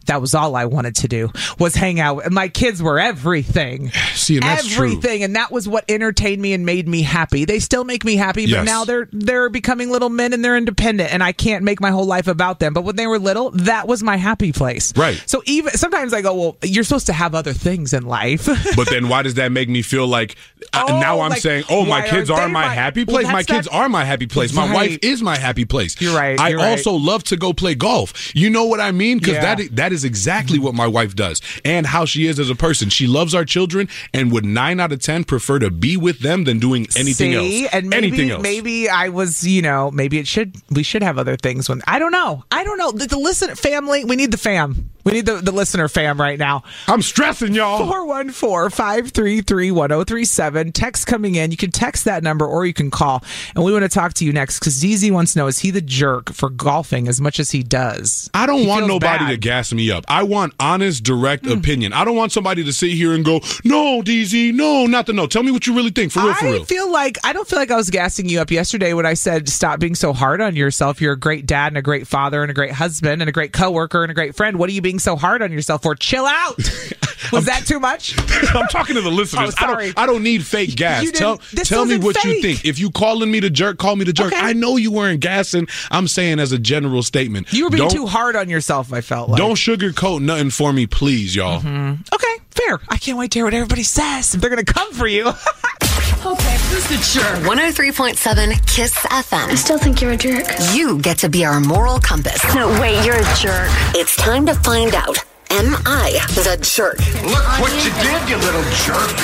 that was all I wanted to do was hang out. My kids were everything. See, and that's everything. true. And that was what entertained me and made me happy. They still make me happy, but Yes. now they're they're becoming little men and they're independent and I can't make my whole life about them. But when they were little, that was my happy place. Right. So even sometimes I go, well, you're supposed to have other things in life. But then why does that make me feel like uh, Oh, now I'm like, saying, oh, my why kids are are they my my- happy Well, place? my that's kids not- are my happy place. My Right. wife is my happy place. You're right, I you're right. also love to go play golf. You know what I mean? Because Yeah. that, that is exactly what my wife does and how she is as a person. She loves our children and would nine out of ten prefer to be with them than doing anything See? else. And maybe, anything else. maybe I was, you know, maybe it should, we should have other things when, I don't know. I don't know. The, the listen, family, we need the fam. We need the, the listener fam right now. I'm stressing y'all. four one four, five three three, one oh three seven. Text coming in. You can text that number or you can call. And we want to talk to you next because D Z wants to know, is he the jerk for golfing as much as he does? I don't He want feels nobody bad. to gas me up. I want honest, direct opinion. I don't want somebody to sit here and go, no, D Z, no, not the no. Tell me what you really think, for real, for I real. feel like I don't feel like I was gassing you up yesterday when I said stop being so hard on yourself. You're a great dad and a great father and a great husband and a great coworker and a great friend. What are you being so hard on yourself for? Chill out. Was that too much? I'm talking to the listeners. Oh, I sorry. don't. I don't need fake gas. You didn't- Tell this tell me wasn't what you fake. think. If you calling me the jerk, call me the jerk. Okay. I know you weren't gassing. I'm saying as a general statement. You were being don't, too hard on yourself, I felt like. Don't sugarcoat nothing for me, please, y'all. Okay, fair. I can't wait to hear what everybody says. They're going to come for you. Okay, who's the jerk? one oh three point seven Kiss F M. I still think you're a jerk. You get to be our moral compass. No, wait, you're a jerk. It's time to find out. Am I the jerk? Look what you did, you little jerk.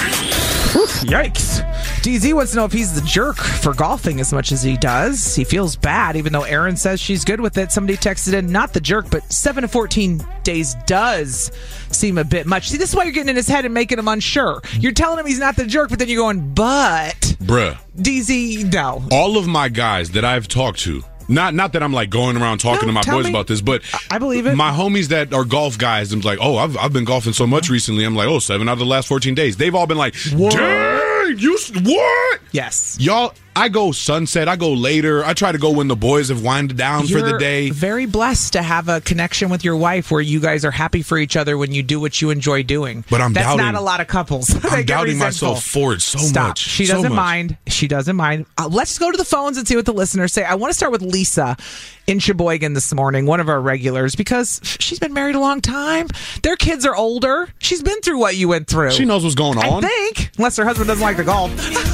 Yikes. D Z wants to know if he's the jerk for golfing as much as he does. He feels bad, even though Erin says she's good with it. Somebody texted in, not the jerk, but seven to fourteen days does seem a bit much. See, this is why you're getting in his head and making him unsure. You're telling him he's not the jerk, but then you're going, but... Bruh. D Z, no. All of my guys that I've talked to, Not not that I'm like going around talking No, to my tell boys me. about this, but I believe it. My homies that are golf guys, I'm like, oh, I've I've been golfing so much recently. I'm like, oh, seven out of the last fourteen days. They've all been like, dang, you s- what? Yes, y'all. I go sunset. I go later. I try to go when the boys have winded down You're for the day. very blessed to have a connection with your wife where you guys are happy for each other when you do what you enjoy doing. But I'm That's doubting- not a lot of couples. They I'm get doubting resentful. myself for it so Stop. much. She so doesn't much. mind. She doesn't mind. Uh, let's go to the phones and see what the listeners say. I want to start with Lisa in Sheboygan this morning, one of our regulars, because she's been married a long time. Their kids are older. She's been through what you went through. She knows what's going on. I think, unless her husband doesn't like the golf.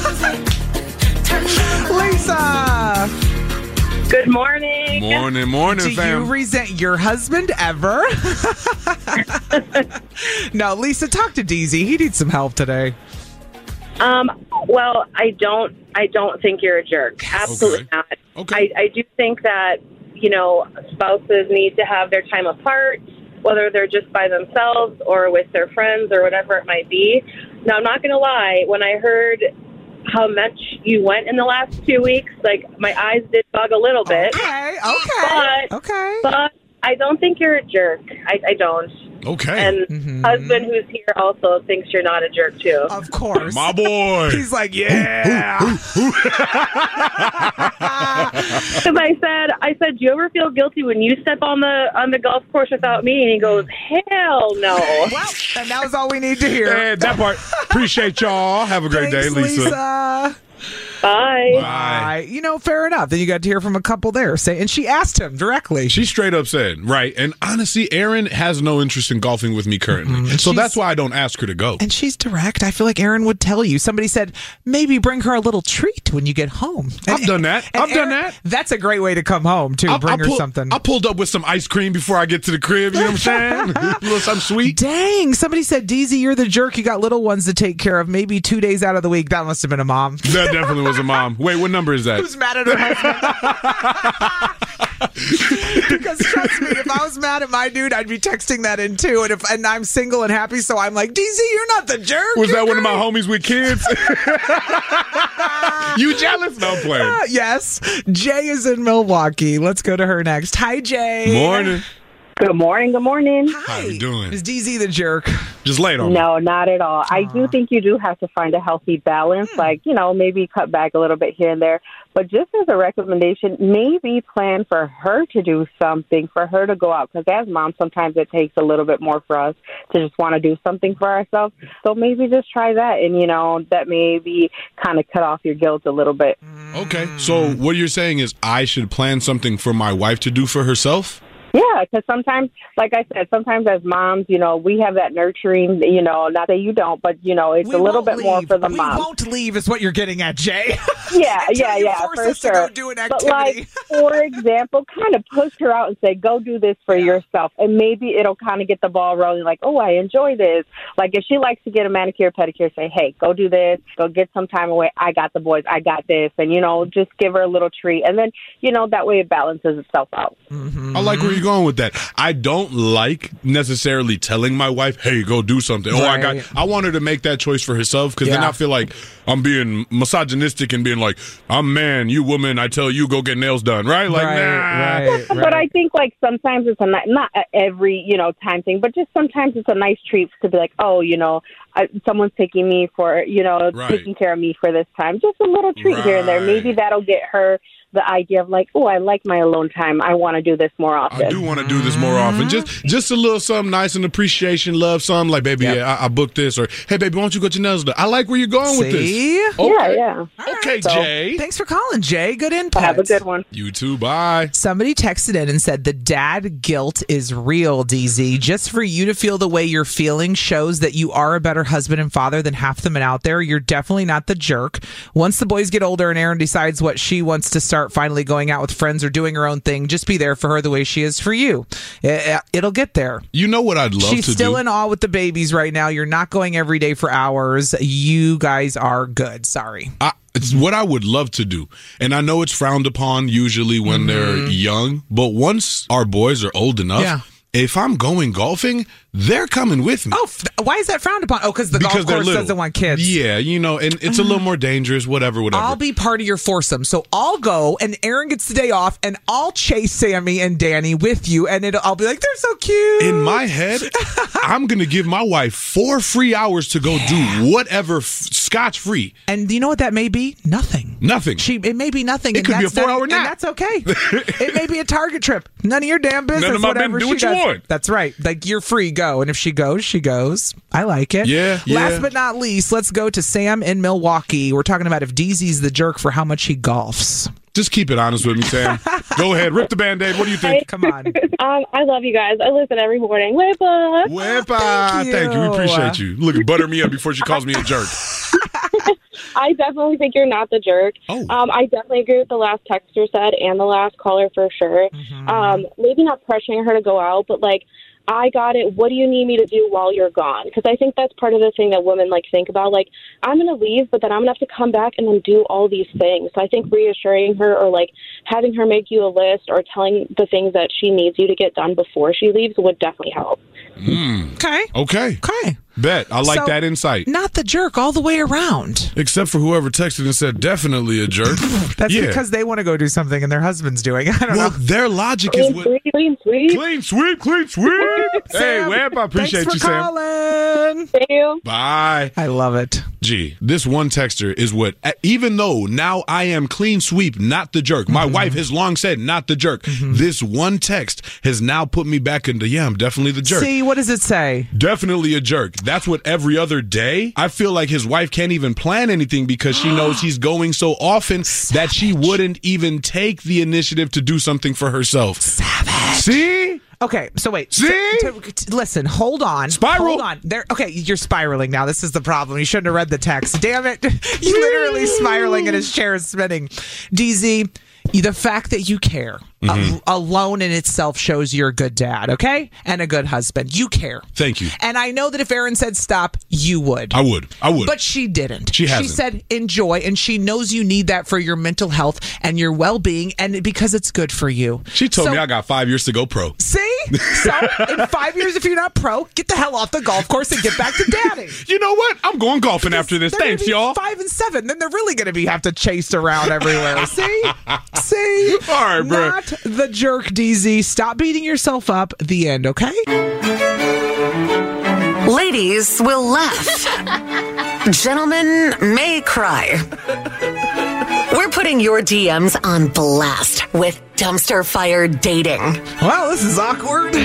Lisa. Good morning. Morning, morning, Do fam. you resent your husband ever? No, Lisa, talk to D Z. He needs some help today. Um, well, I don't. I don't think you're a jerk. Absolutely not. Okay. I, I do think that you know spouses need to have their time apart, whether they're just by themselves or with their friends or whatever it might be. Now, I'm not going to lie. When I heard how much you went in the last two weeks, like my eyes did bug a little bit. Okay. Okay. But, okay. But I don't think you're a jerk. I, I don't. Okay. And Mm-hmm. husband who's here also thinks you're not a jerk too. Of course. My boy. He's like, yeah. Because I said, I said, do you ever feel guilty when you step on the on the golf course without me? And he goes, hell no. Well, and that was all we need to hear. And that part. Appreciate y'all. Have a great Thanks, day, Lisa. Lisa. Bye. Bye. You know, fair enough. Then you got to hear from a couple there. Say, and she asked him directly. She straight up said, right. And honestly, Erin has no interest in golfing with me currently. Mm-hmm. So that's why I don't ask her to go. And she's direct. I feel like Erin would tell you. Somebody said, maybe bring her a little treat when you get home. And, I've done that. and I've done Erin- that. That's a great way to come home, too. I- bring I her pull- something. I pulled up with some ice cream before I get to the crib. You know what I'm saying? A little something sweet. Dang. Somebody said, D Z, you're the jerk. You got little ones to take care of. Maybe two days out of the week. That must have been a mom. That definitely was a mom. Wait, what number is that? Who's mad at her husband? Because trust me, if I was mad at my dude, I'd be texting that in too. And if and I'm single and happy, so I'm like, D Z, you're not the jerk. Was You're that one of my great." homies with kids? You jealous? No, I'm playing. Uh, yes. Jay is in Milwaukee. Let's go to her next. Hi, Jay. Morning. Good morning. Good morning. How you doing? Is D Z the jerk? Just lay it on me. No, not at all. I do think you do have to find a healthy balance, like, you know, maybe cut back a little bit here and there. But just as a recommendation, maybe plan for her to do something, for her to go out. Because as moms, sometimes it takes a little bit more for us to just want to do something for ourselves. So maybe just try that. And, you know, that maybe kind of cut off your guilt a little bit. Okay. So what you're saying is I should plan something for my wife to do for herself? Yeah, because sometimes, like I said, sometimes as moms, you know, we have that nurturing, you know, not that you don't, but, you know, it's We a little won't bit more leave. for the we mom. We won't leave is what you're getting at, Jay. Yeah, Until yeah, you yeah, force for us to sure. go do an But, activity. like, for example, kind of push her out and say, go do this for yourself. And maybe it'll kind of get the ball rolling, like, oh, I enjoy this. Like, if she likes to get a manicure, pedicure, say, hey, go do this. Go get some time away. I got the boys. I got this. And, you know, just give her a little treat. And then, you know, that way it balances itself out. I like where you're going with that. I don't like necessarily telling my wife, hey, go do something. Oh, I got, I want her to make that choice for herself because then Yeah. I feel like I'm being misogynistic and being like, I'm man, you woman, I tell you, go get nails done, right? Like, nah. But I think, like, sometimes it's a ni- not every, you know, time thing, but just sometimes it's a nice treat to be like, oh, you know, I, someone's taking me for, you know, Right. taking care of me for this time. Just a little treat here and there. Maybe that'll get her the idea of like, oh, I like my alone time. I want to do this more often. I do want to do this more often. Just just a little something nice and appreciation, love, something like, baby, Yep. yeah, I, I booked this, or hey, baby, why don't you go to your nails done? I like where you're going with See? this. Okay. Yeah, yeah. Okay, So, Jay. Thanks for calling, Jay. Good input. Have a good one. You too. Bye. Somebody texted in and said the dad guilt is real, D Z. Just for you to feel the way you're feeling shows that you are a better husband and father than half the men out there. You're definitely not the jerk. Once the boys get older and Erin decides what she wants to start finally going out with friends or doing her own thing, just be there for her the way she is for you. It, it'll get there. You know what I'd love She's to still do? in awe with the babies right now. You're not going every day for hours. You guys are good. Sorry. I, it's what I would love to do. And I know it's frowned upon usually when they're young, but once our boys are old enough, Yeah. if I'm going golfing, they're coming with me. Oh, f- why is that frowned upon? Oh, because the Because golf they're course little. doesn't want kids. Yeah, you know, and it's a little more dangerous, whatever, whatever. I'll be part of your foursome. So I'll go and Erin gets the day off and I'll chase Sammy and Danny with you and it'll, I'll be like, they're so cute. In my head, I'm going to give my wife four free hours to go do whatever f- scotch free. And you know what that may be? Nothing. Nothing. She, it may be nothing. It and could be a that's not- four-hour nap. And that's okay. It may be a Target trip. None of your damn business. None of my whatever business. Do she what you does. want. That's right. Like, you're free. Go. And if she goes, she goes. I like it. Yeah, Last yeah. but not least, let's go to Sam in Milwaukee. We're talking about if D Z's the jerk for how much he golfs. Just keep it honest with me, Sam. Go ahead. Rip the Band-Aid. What do you think? Come on. um, I love you guys. I listen every morning. Wepa. Wepa. Thank you. Thank you. We appreciate you. Look, butter me up before she calls me a jerk. I definitely think you're not the jerk. Oh. Um, I definitely agree with the last texter said and the last caller for sure. Mm-hmm. Um, maybe not pressuring her to go out, but like, I got it. What do you need me to do while you're gone? Because I think that's part of the thing that women like think about. Like, I'm going to leave, but then I'm going to have to come back and then do all these things. So I think reassuring her or like having her make you a list or telling the things that she needs you to get done before she leaves would definitely help. Mm. Okay. Okay. Okay. Bet. I like So, that insight. Not the jerk all the way around. Except for whoever texted and said definitely a jerk. That's yeah. because they want to go do something and their husband's doing. I don't well, know. their logic Clean is what. sweep, clean sweep. Clean sweep, clean sweep. Hey, Sam, Web, I appreciate thanks you, for Sam. calling. Thank you. Bye. I love it. Gee, this one texter is what, even though now I am clean sweep, not the jerk. My Mm-hmm. wife has long said not the jerk. This one text has now put me back into, yeah, I'm definitely the jerk. See, what does it say? Definitely a jerk. That's what every other day. I feel like his wife can't even plan anything because she knows he's going so often that she wouldn't even take the initiative to do something for herself. Savage. See? Okay, so wait. See? To- to- listen, hold on. Spiral. Hold on. There. Okay, you're spiraling now. This is the problem. You shouldn't have read the text. Damn it. You literally spiraling and his chair is spinning. D Z, the fact that you care Mm-hmm. uh, alone in itself shows you're a good dad, okay? And a good husband. You care. Thank you. And I know that if Erin said stop, you would. I would. I would. But she didn't. She hasn't. She said enjoy, and she knows you need that for your mental health and your well-being, and because it's good for you. She told So- me I got five years to go pro. See? So, in five years, if you're not pro, get the hell off the golf course and get back to dadding. You know what? I'm going golfing after this. They're gonna Thanks, be y'all. Five and seven. Then they're really going to be have to chase around everywhere. See? See? All right, bro. Not the jerk, D Z. Stop beating yourself up. The end, okay? Ladies will laugh. Gentlemen may cry. We're putting your D Ms on blast with Dumpster Fire Dating. Well, this is awkward.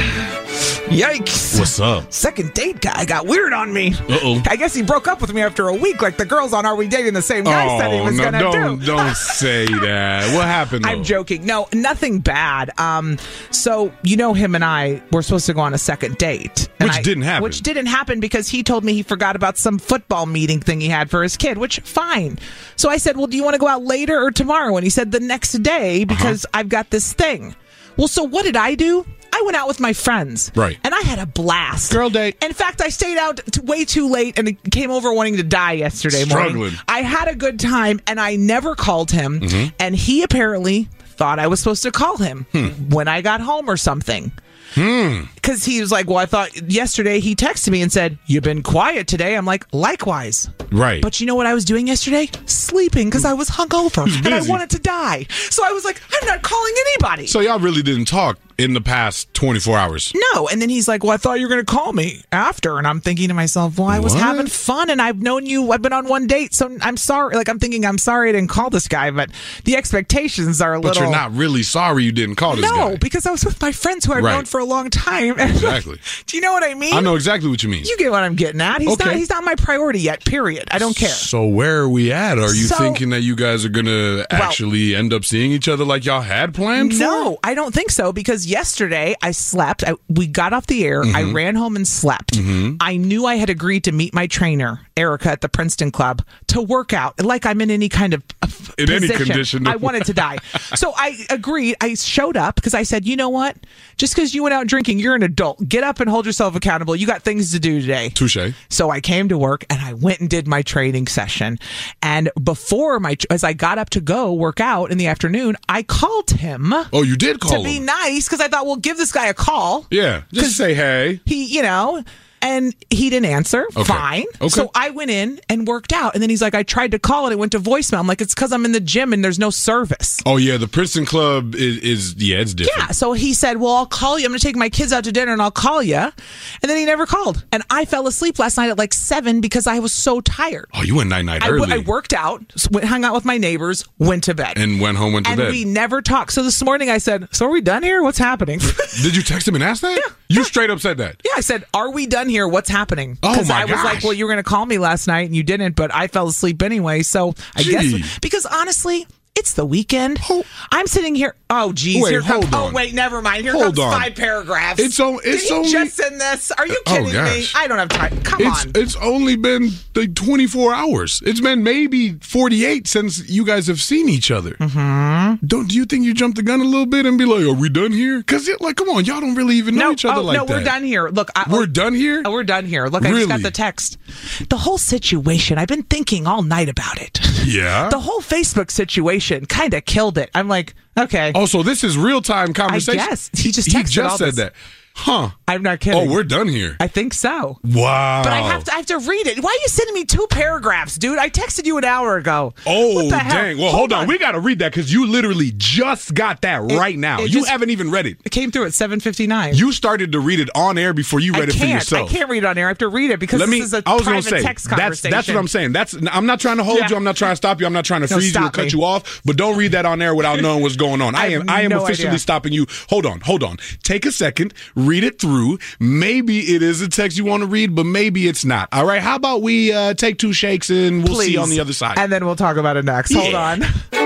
Yikes. What's up? Second date guy got weird on me. Uh-oh. I guess he broke up with me after a week like the girls on Are We Dating the Same Guy oh, said he was no, going to don't, do. Don't say that. What happened, though? I'm joking. No, nothing bad. Um, so, you know, him and I were supposed to go on a second date. Which I, didn't happen. Which didn't happen because he told me he forgot about some football meeting thing he had for his kid, which, fine. So I said, well, do you want to go out later or tomorrow? And he said the next day because uh-huh. I've got this thing. Well, so what did I do? I went out with my friends. Right. And I had a blast. Girl date. In fact, I stayed out t- way too late and came over wanting to die yesterday morning. Struggling. I had a good time and I never called him. Mm-hmm. And he apparently thought I was supposed to call him hmm. when I got home or something. Hmm. Because he was like, well, I thought yesterday he texted me and said, you've been quiet today. I'm like, likewise. Right. But you know what I was doing yesterday? Sleeping because I was hungover and I wanted to die. So I was like, I'm not calling anybody. So y'all really didn't talk in the past twenty-four hours? No. And then he's like, well, I thought you were going to call me after. And I'm thinking to myself, well, I was what? having fun and I've known you. I've been on one date. So I'm sorry. Like, I'm thinking, I'm sorry I didn't call this guy. But the expectations are a but little. But you're not really sorry you didn't call this no, guy. No, because I was with my friends who I've right. known for a long time. Exactly. Do you know what I mean? I know exactly what you mean. You get what I'm getting at. He's okay. not He's not my priority yet, period. I don't care. So where are we at? Are you so, thinking that you guys are going to actually well, end up seeing each other like y'all had planned for? No, I don't think so because yesterday I slept. I, we got off the air. Mm-hmm. I ran home and slept. Mm-hmm. I knew I had agreed to meet my trainer, Erica, at the Princeton Club to work out like I'm in any kind of uh, In position. any condition. I wanted to die. So I agreed. I showed up because I said, you know what? Just because you went out drinking, you're an adult. Get up and hold yourself accountable. You got things to do today. Touche. So I came to work and I went and did my training session. And before my, as I got up to go work out in the afternoon, I called him. Oh, you did call to him? To be nice because I thought, well, give this guy a call. Yeah, just say hey. He, you know. And he didn't answer. Okay. Fine. Okay. So I went in and worked out. And then he's like, I tried to call and it went to voicemail. I'm like, it's because I'm in the gym and there's no service. Oh, yeah. The Princeton Club is, is, yeah, it's different. Yeah. So he said, well, I'll call you. I'm going to take my kids out to dinner and I'll call you. And then he never called. And I fell asleep last night at like seven because I was so tired. Oh, you went night-night I, early. I worked out, hung out with my neighbors, went to bed. And went home, went to and bed. And we never talked. So this morning I said, so are we done here? What's happening? Did you text him and ask that? Yeah. You straight up said that? Yeah, I said, are we done here? What's happening? Oh, Because my I was gosh. like, well, you were going to call me last night and you didn't, but I fell asleep anyway. So I Gee. guess, because honestly, it's the weekend. Oh. I'm sitting here. Oh, geez. Wait, here hold comes, on. Oh, wait, never mind. Here hold comes on. five paragraphs. It's, o- it's Did he only. just send this? Are you kidding oh, me? gosh. I don't have time. Come it's, on. It's only been like twenty-four hours. It's been maybe forty-eight since you guys have seen each other. Mm-hmm. Don't do you think you jumped the gun a little bit and be like, are we done here? Because, like, come on, y'all don't really even know no, each other oh, like no, that. we're done here. Look, I, We're done here? Oh, we're done here. Look, I really? just got the text. The whole situation, I've been thinking all night about it. Yeah? The whole Facebook situation kind of killed it. I'm like, okay. Oh, so this is real-time conversation? I guess. He just texted He just all said this. that. Huh. I'm not kidding. Oh, we're done here. I think so. Wow. But I have to I have to read it. Why are you sending me two paragraphs, dude? I texted you an hour ago. Oh, what the hell? dang. Well, hold, hold on. on. We got to read that because you literally just got that it, right now. You just, haven't even read it. It came through at seven fifty-nine. You started to read it on air before you read I it can't. for yourself. I can't read it on air. I have to read it because Let this me, is a I was private gonna say, text that's, conversation. that's what I'm saying. That's I'm not trying to hold yeah. you. I'm not trying to stop you. I'm not trying to No, freeze you or stop cut me. you off. But don't read that on air without knowing what's going on. I, I am have I am no officially idea. stopping you. Hold on. Hold on. Take a second. Read it through. Maybe it is a text you want to read, but maybe it's not. All right. How about we uh, take two shakes and we'll Please. see on the other side. And then we'll talk about it next. Yeah. Hold on.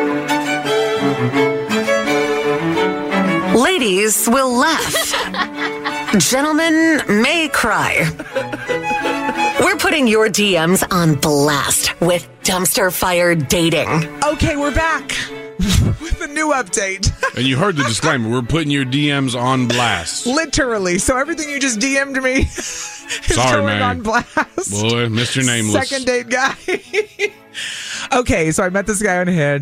Ladies will laugh. Gentlemen may cry. We're putting your D Ms on blast with Dumpster Fire Dating. Okay, we're back with a new update. And you heard the disclaimer. We're putting your D Ms on blast. Literally. So everything you just D M'd me is Sorry, going man. on blast. Boy, Mister Nameless. Second date guy. Okay, so I met this guy on Hinge. Right.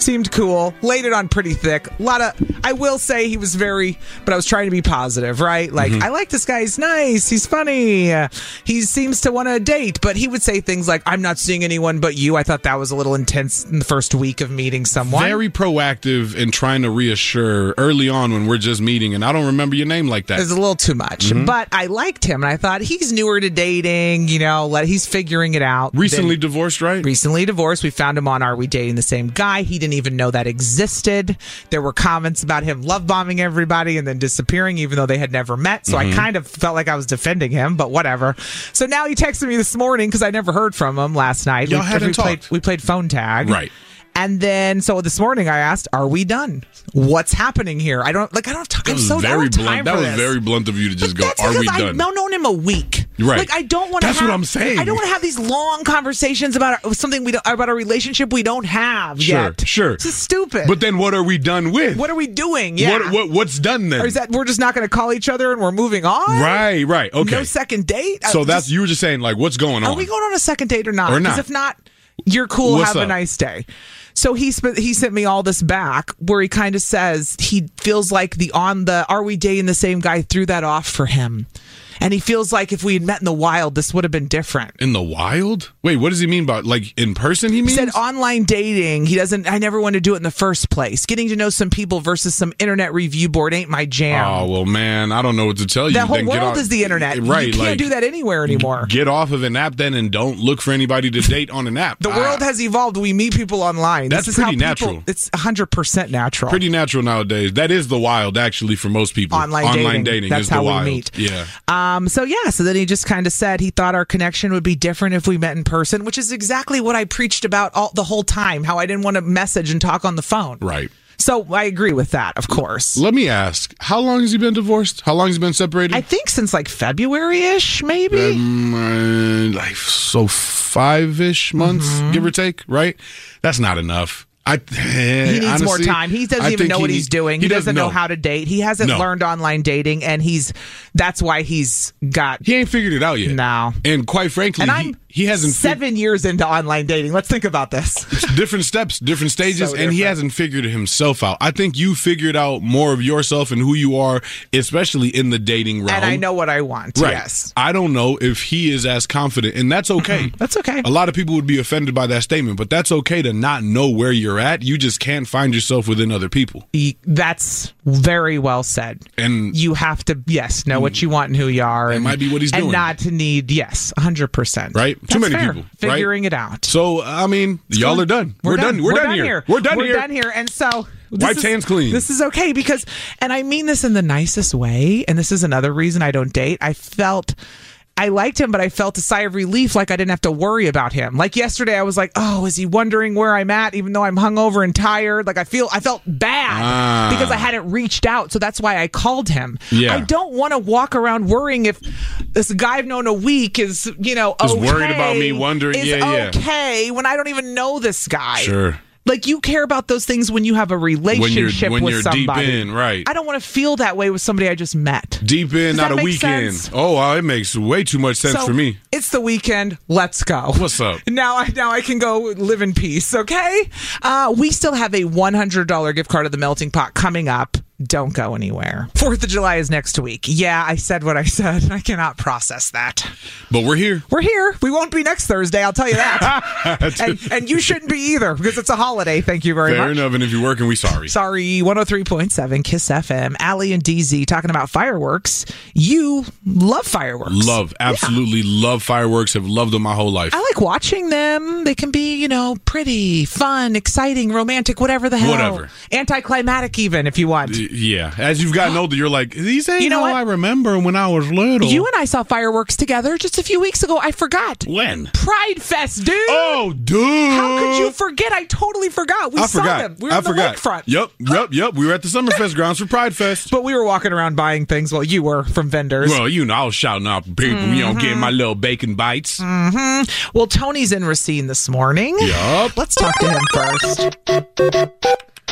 Seemed cool. Laid it on pretty thick. A lot of, I will say he was very, but I was trying to be positive, right? Like, Mm-hmm. I like this guy. He's nice. He's funny. Uh, he seems to want to date, but he would say things like, I'm not seeing anyone but you. I thought that was a little intense in the first week of meeting someone. Very proactive in trying to reassure early on when we're just meeting, and I don't remember your name like that. It's a little too much, Mhm. but I liked him, and I thought he's newer to dating. You know, let he's figuring it out. Recently Then- divorced, right? Recently divorced. We found him on Are We Dating the Same Guy? He didn't even know that existed. There were comments about him love bombing everybody and then disappearing, even though they had never met. So Mhm. I kind of felt like I was defending him, but whatever. So now he texted me this morning because I never heard from him last night. Y'all we, hadn't we played, talked. we played phone tag, Right. And then, so this morning I asked, "Are we done? What's happening here?" I don't like. I don't. Have That I'm was so I don't very have time blunt. That for was this. very blunt of you to just go, That's are we because done? I've known him a week. Right. Like I don't want to. That's have, what I'm saying. I don't want to have these long conversations about our- something we don't, about a relationship we don't have Sure, yet. sure. This is stupid. But then what are we done with? What are we doing? Yeah. What, what What's done then? Or is that we're just not going to call each other and we're moving on? Right, right. Okay. No second date. So Uh, that's, just- you were just saying, like, what's going on? Are we going on a second date or not? Or Because not. if not, you're cool. What's have up? a nice day. So he sp- he sent me all this back where he kind of says he feels like the on the Are We Dating the Same Guy threw that off for him. And he feels like if we had met in the wild, this would have been different. In the wild? Wait, what does he mean by, like, in person, he He means? said online dating, he doesn't, I never want to do it in the first place. Getting to know some people versus some internet review board ain't my jam. Oh, well, man, I don't know what to tell you. That whole Then get world off- is the internet. Right. You can't like, do that anywhere anymore. Get off of an app then and don't look for anybody to date on an app. The Ah, world has evolved. We meet people online. That's this is pretty how people, natural. It's one hundred percent natural. Pretty natural nowadays. That is the wild, actually, for most people. Online dating. That's is the how we wild. meet. Yeah. Um, so yeah, so then he just kind of said he thought our connection would be different if we met in person, which is exactly what I preached about all the whole time, how I didn't want to message and talk on the phone. Right. So I agree with that, of course. Let me ask, how long has he been divorced? How long has he been separated? I think since like February-ish, maybe. Um, uh, like so five-ish months, Mm-hmm. give or take, right? That's not enough. I, He needs honestly, more time. He doesn't I even think know what he he's needs- doing. He, doesn't know. how to date. He hasn't No. learned online dating, and he's that's why he's got. He ain't figured it out yet. No. And quite frankly, And he, I'm he hasn't fig- seven years into online dating. Let's think about this. different steps, different stages, So and he different. hasn't figured himself out. I think you figured out more of yourself and who you are, especially in the dating realm. And I know what I want. Right. Yes. I don't know if he is as confident, and that's okay. That's okay. A lot of people would be offended by that statement, but that's okay to not know where you're at. You just can't find yourself within other people. He- That's very well said. And You have to, yes, know what you want and who you are. That and, might be what he's and doing. not to need, yes, one hundred percent. Right? That's Too many fair. people. right? Figuring it out. So, I mean, y'all are done. We're, done. We're, done, here. We're done We're here. done here. And so this Wiped is- hands clean. This is okay because, and I mean this in the nicest way, and this is another reason I don't date. I felt. I liked him, but I felt a sigh of relief, like I didn't have to worry about him. Like yesterday, I was like, "Oh, is he wondering where I'm at?" Even though I'm hungover and tired, like I feel, I felt bad Ah. because I hadn't reached out. So that's why I called him. Yeah. I don't want to walk around worrying if this guy I've known a week is, you know, Is okay, worried about me, wondering- is yeah, yeah. okay when I don't even know this guy. Sure. Like you care about those things when you have a relationship when with you're somebody. deep in, right. I don't want to feel that way with somebody I just met. Deep in, Does not that a make weekend. sense? Oh, wow, it makes way too much sense So, for me. It's the weekend. Let's go. What's up? Now I now I can go live in peace, okay? Uh, we still have a one hundred dollars gift card at the Melting Pot coming up. Don't go anywhere. fourth of July is next week. Yeah, I said what I said. I cannot process that. But we're here. We're here. We won't be next Thursday, I'll tell you that. and, and you shouldn't be either because it's a holiday. Thank you very Fair much. enough, and if you're working, we sorry. Sorry, one oh three point seven Kiss F M. Allie and D Z talking about fireworks. You love fireworks. Love, absolutely love fireworks. Have loved them my whole life. I like watching them. They can be, you know, pretty, fun, exciting, romantic, whatever the hell. Whatever. Anticlimactic even, if you want. Yeah, as you've gotten older, you're like, these ain't You know how what? I remember when I was little. You and I saw fireworks together just a few weeks ago. I forgot. When? Pride Fest, dude. Oh, dude. How could you forget? I totally forgot. We I saw forgot. them. We were I in the forgot. lakefront. Yep, yep, yep. We were at the Summerfest grounds for Pride Fest. But we were walking around buying things. Well, you were from vendors. Well, you know, I was shouting out for people, you know, getting my little bacon bites. Mm-hmm. Well, Tony's in Racine this morning. Yup. Let's talk to him first.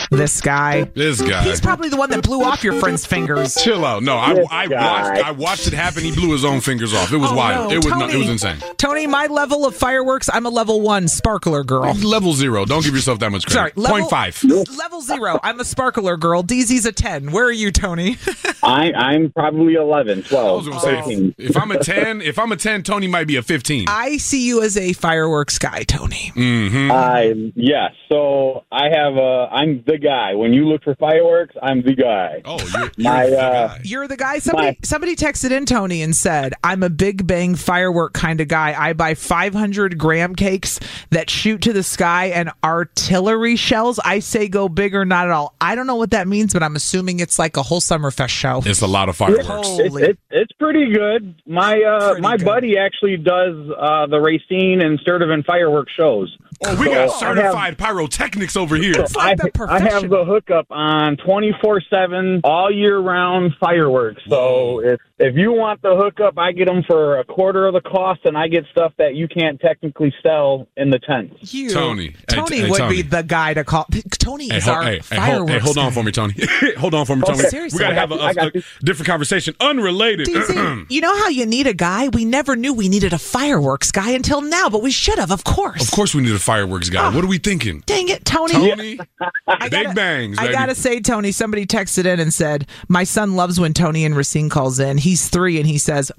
This guy. This guy. He's probably the one that blew off your friend's fingers. Chill out. No, I, This I guy. watched. I watched it happen. He blew his own fingers off. It was Oh, wild. no. It was. No, Tony. it was insane. Tony, my level of fireworks, I'm a level one sparkler girl. Level zero. Don't give yourself that much credit. Sorry, level, Point five. Level zero. I'm a sparkler girl. D Z's a ten. Where are you, Tony? I, I'm probably eleven, twelve, I was gonna say, if, if I'm a ten, if I'm a ten, Tony might be a fifteen. I see you as a fireworks guy, Tony. Mm-hmm. I yes. So I have a. I'm the guy. When you look for fireworks, I'm the guy. Oh, you're, my. Uh, You're the guy. Somebody somebody texted in Tony and said, "I'm a Big Bang firework kind of guy. I buy five hundred gram cakes that shoot to the sky and artillery shells. I say go big or not at all." I don't know what that means, but I'm assuming it's like a whole Summerfest show. It's a lot of fireworks. It's, it's, it's pretty good. My uh, Pretty my good. buddy actually does uh, the Racine and Sturtevant fireworks shows. Oh, we So got I certified have- pyrotechnics over here. So I, I have the hookup on twenty-four seven all year round fireworks. So if if you want the hookup, I get them for a quarter of the cost, and I get stuff that you can't technically sell in the tent. You, Tony. Hey, Tony t- hey, would Tony. be the guy to call. Tony Hey, is ho- our hey, hey, fireworks. hold, hey, hold on guy. for me, Tony. hold on for me, Oh, Tony. seriously. We gotta I have got a, you, I a- got a different conversation, unrelated. D Z, you know how you need a guy? We never knew we needed a fireworks guy until now, but we should have, of course. Of course, we need a fireworks guy. What are we thinking? Dang it, Tony. Tony, I big gotta- bangs. I baby. gotta say, Tony, somebody texted in and said, my son loves when Tony and Racine calls in. He's three and he says,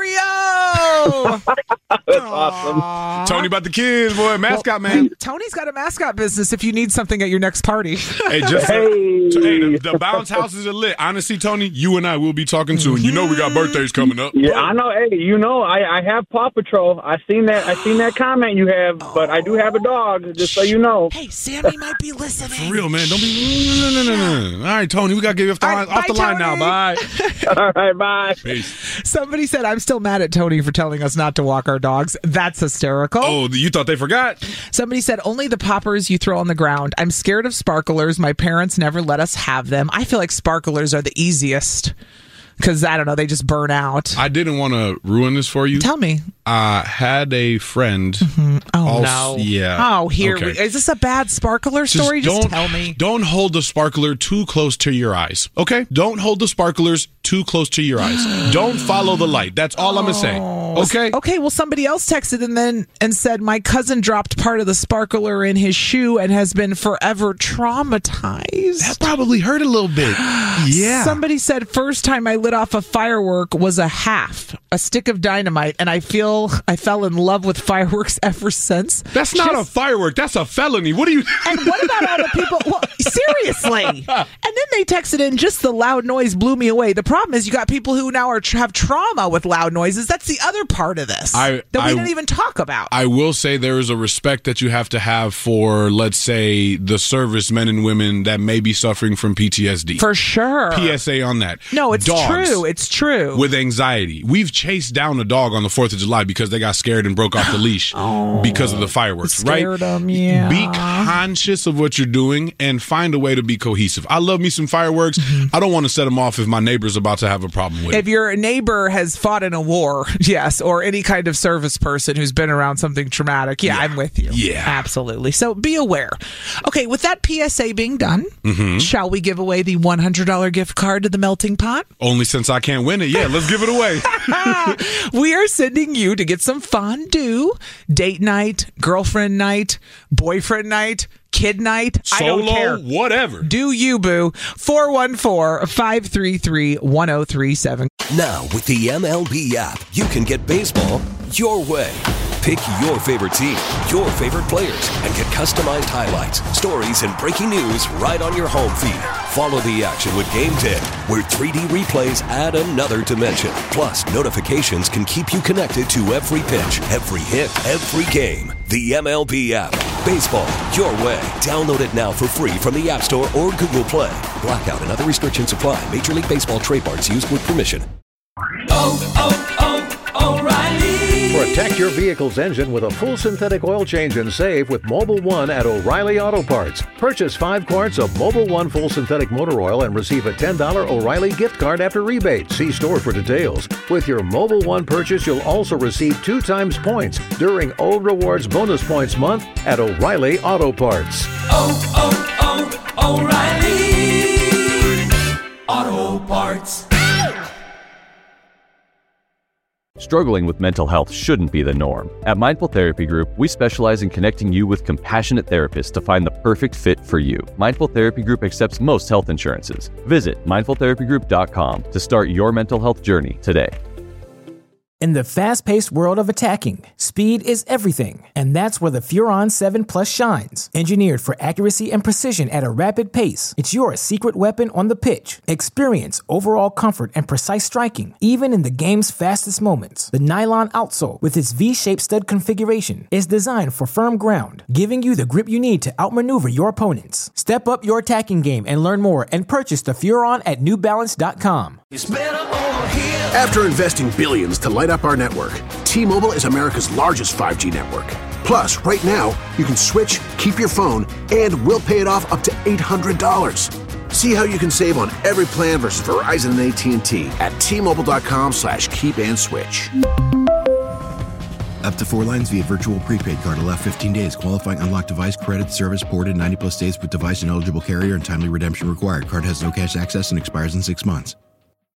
Mario! That's awesome. Tony about the kids, boy, mascot man. Tony's got a mascot business if you need something at your next party. Hey, just hey, so, hey the, the bounce houses are lit. Honestly, Tony, you and I will be talking soon. You know we got birthdays coming up. Yeah, I know. Hey, you know, I, I have Paw Patrol. I seen that. I seen that comment you have, but I do have a dog. Just so you know. Hey, Sammy might be listening. For real, man. Don't be. No, no, no, no. All right, Tony, we got to get you off the, line, off the line now. Bye. All right, bye. Peace. Somebody said, I'm still mad at Tony for telling us not to walk our dogs. That's hysterical. Oh, you thought they forgot? Somebody said, only the poppers you throw on the ground. I'm scared of sparklers. My parents never let us have them. I feel like sparklers are the easiest because, I don't know, they just burn out. I didn't want to ruin this for you. Tell me. I had a friend. Oh, also- no. Yeah. Oh, here. Okay. We, is this a bad sparkler Just story? Just don't- tell me. Don't hold the sparkler too close to your eyes. Okay? Don't hold the sparklers too close to your eyes. Don't follow the light. That's all I'm going to say. Okay? Okay, well, somebody else texted and then and said, my cousin dropped part of the sparkler in his shoe and has been forever traumatized. That probably hurt a little bit. Yeah. Somebody said, first time I lit off a firework was a half, a stick of dynamite, and I feel I fell in love with fireworks ever since. That's not Just- a firework. That's a felony. What are you... And what about all the people? Well, seriously. And then they texted in, just the loud noise blew me away. The problem is you got people who now are have trauma with loud noises. That's the other part of this I- that we I- didn't even talk about. I will say there is a respect that you have to have for, let's say, the service men and women that may be suffering from P T S D. For sure. P S A on that. No, it's Dogs true. It's true. with anxiety. We've chased down a dog on the fourth of July because they got scared and broke off the leash because of the fireworks, right? Scared 'em, yeah. Be conscious of what you're doing and find a way to be cohesive. I love me some fireworks. I don't want to set them off if my neighbor's about to have a problem with it. If your neighbor has fought in a war, yes, or any kind of service person who's been around something traumatic, yeah, I'm with you. Yeah. Absolutely. So be aware. Okay, with that P S A being done, Mhm. shall we give away the one hundred dollars gift card to the Melting Pot? Only since I can't win it. Yeah, let's give it away. We are sending you to get some fondue, date night, girlfriend night, boyfriend night, kid night. I don't Solo, care. whatever. Do you, boo? four one four, five three three, one zero three seven. Now, with the M L B app, you can get baseball your way. Pick your favorite team, your favorite players, and get customized highlights, stories, and breaking news right on your home feed. Follow the action with Game Day, where three D replays add another dimension. Plus, notifications can keep you connected to every pitch, every hit, every game. The M L B app. Baseball your way. Download it now for free from the App Store or Google Play. Blackout and other restrictions apply. Major League Baseball trademarks used with permission. Protect your vehicle's engine with a full synthetic oil change and save with Mobile One at O'Reilly Auto Parts. Purchase five quarts of Mobile One full synthetic motor oil and receive a ten dollars O'Reilly gift card after rebate. See store for details. With your Mobile One purchase, you'll also receive two times points during O Rewards Bonus Points Month at O'Reilly Auto Parts. Oh, oh, O'Reilly Auto Parts. Struggling with mental health shouldn't be the norm. At Mindful Therapy Group, we specialize in connecting you with compassionate therapists to find the perfect fit for you. Mindful Therapy Group accepts most health insurances. Visit mindful therapy group dot com to start your mental health journey today. In the fast-paced world of attacking, speed is everything, and that's where the Furon seven Plus shines. Engineered for accuracy and precision at a rapid pace, it's your secret weapon on the pitch. Experience overall comfort and precise striking, even in the game's fastest moments. The nylon outsole, with its V-shaped stud configuration, is designed for firm ground, giving you the grip you need to outmaneuver your opponents. Step up your attacking game and learn more and purchase the Furon at new balance dot com. It's better over here. After investing billions to light up our network, T-Mobile is America's largest five G network. Plus, right now, you can switch, keep your phone, and we'll pay it off up to eight hundred dollars. See how you can save on every plan versus Verizon and A T and T at T-Mobile.com slash keep and switch. Up to four lines via virtual prepaid card. Allow fifteen days. Qualifying unlocked device credit. Service ported ninety plus days with device and eligible carrier and timely redemption required. Card has no cash access and expires in six months.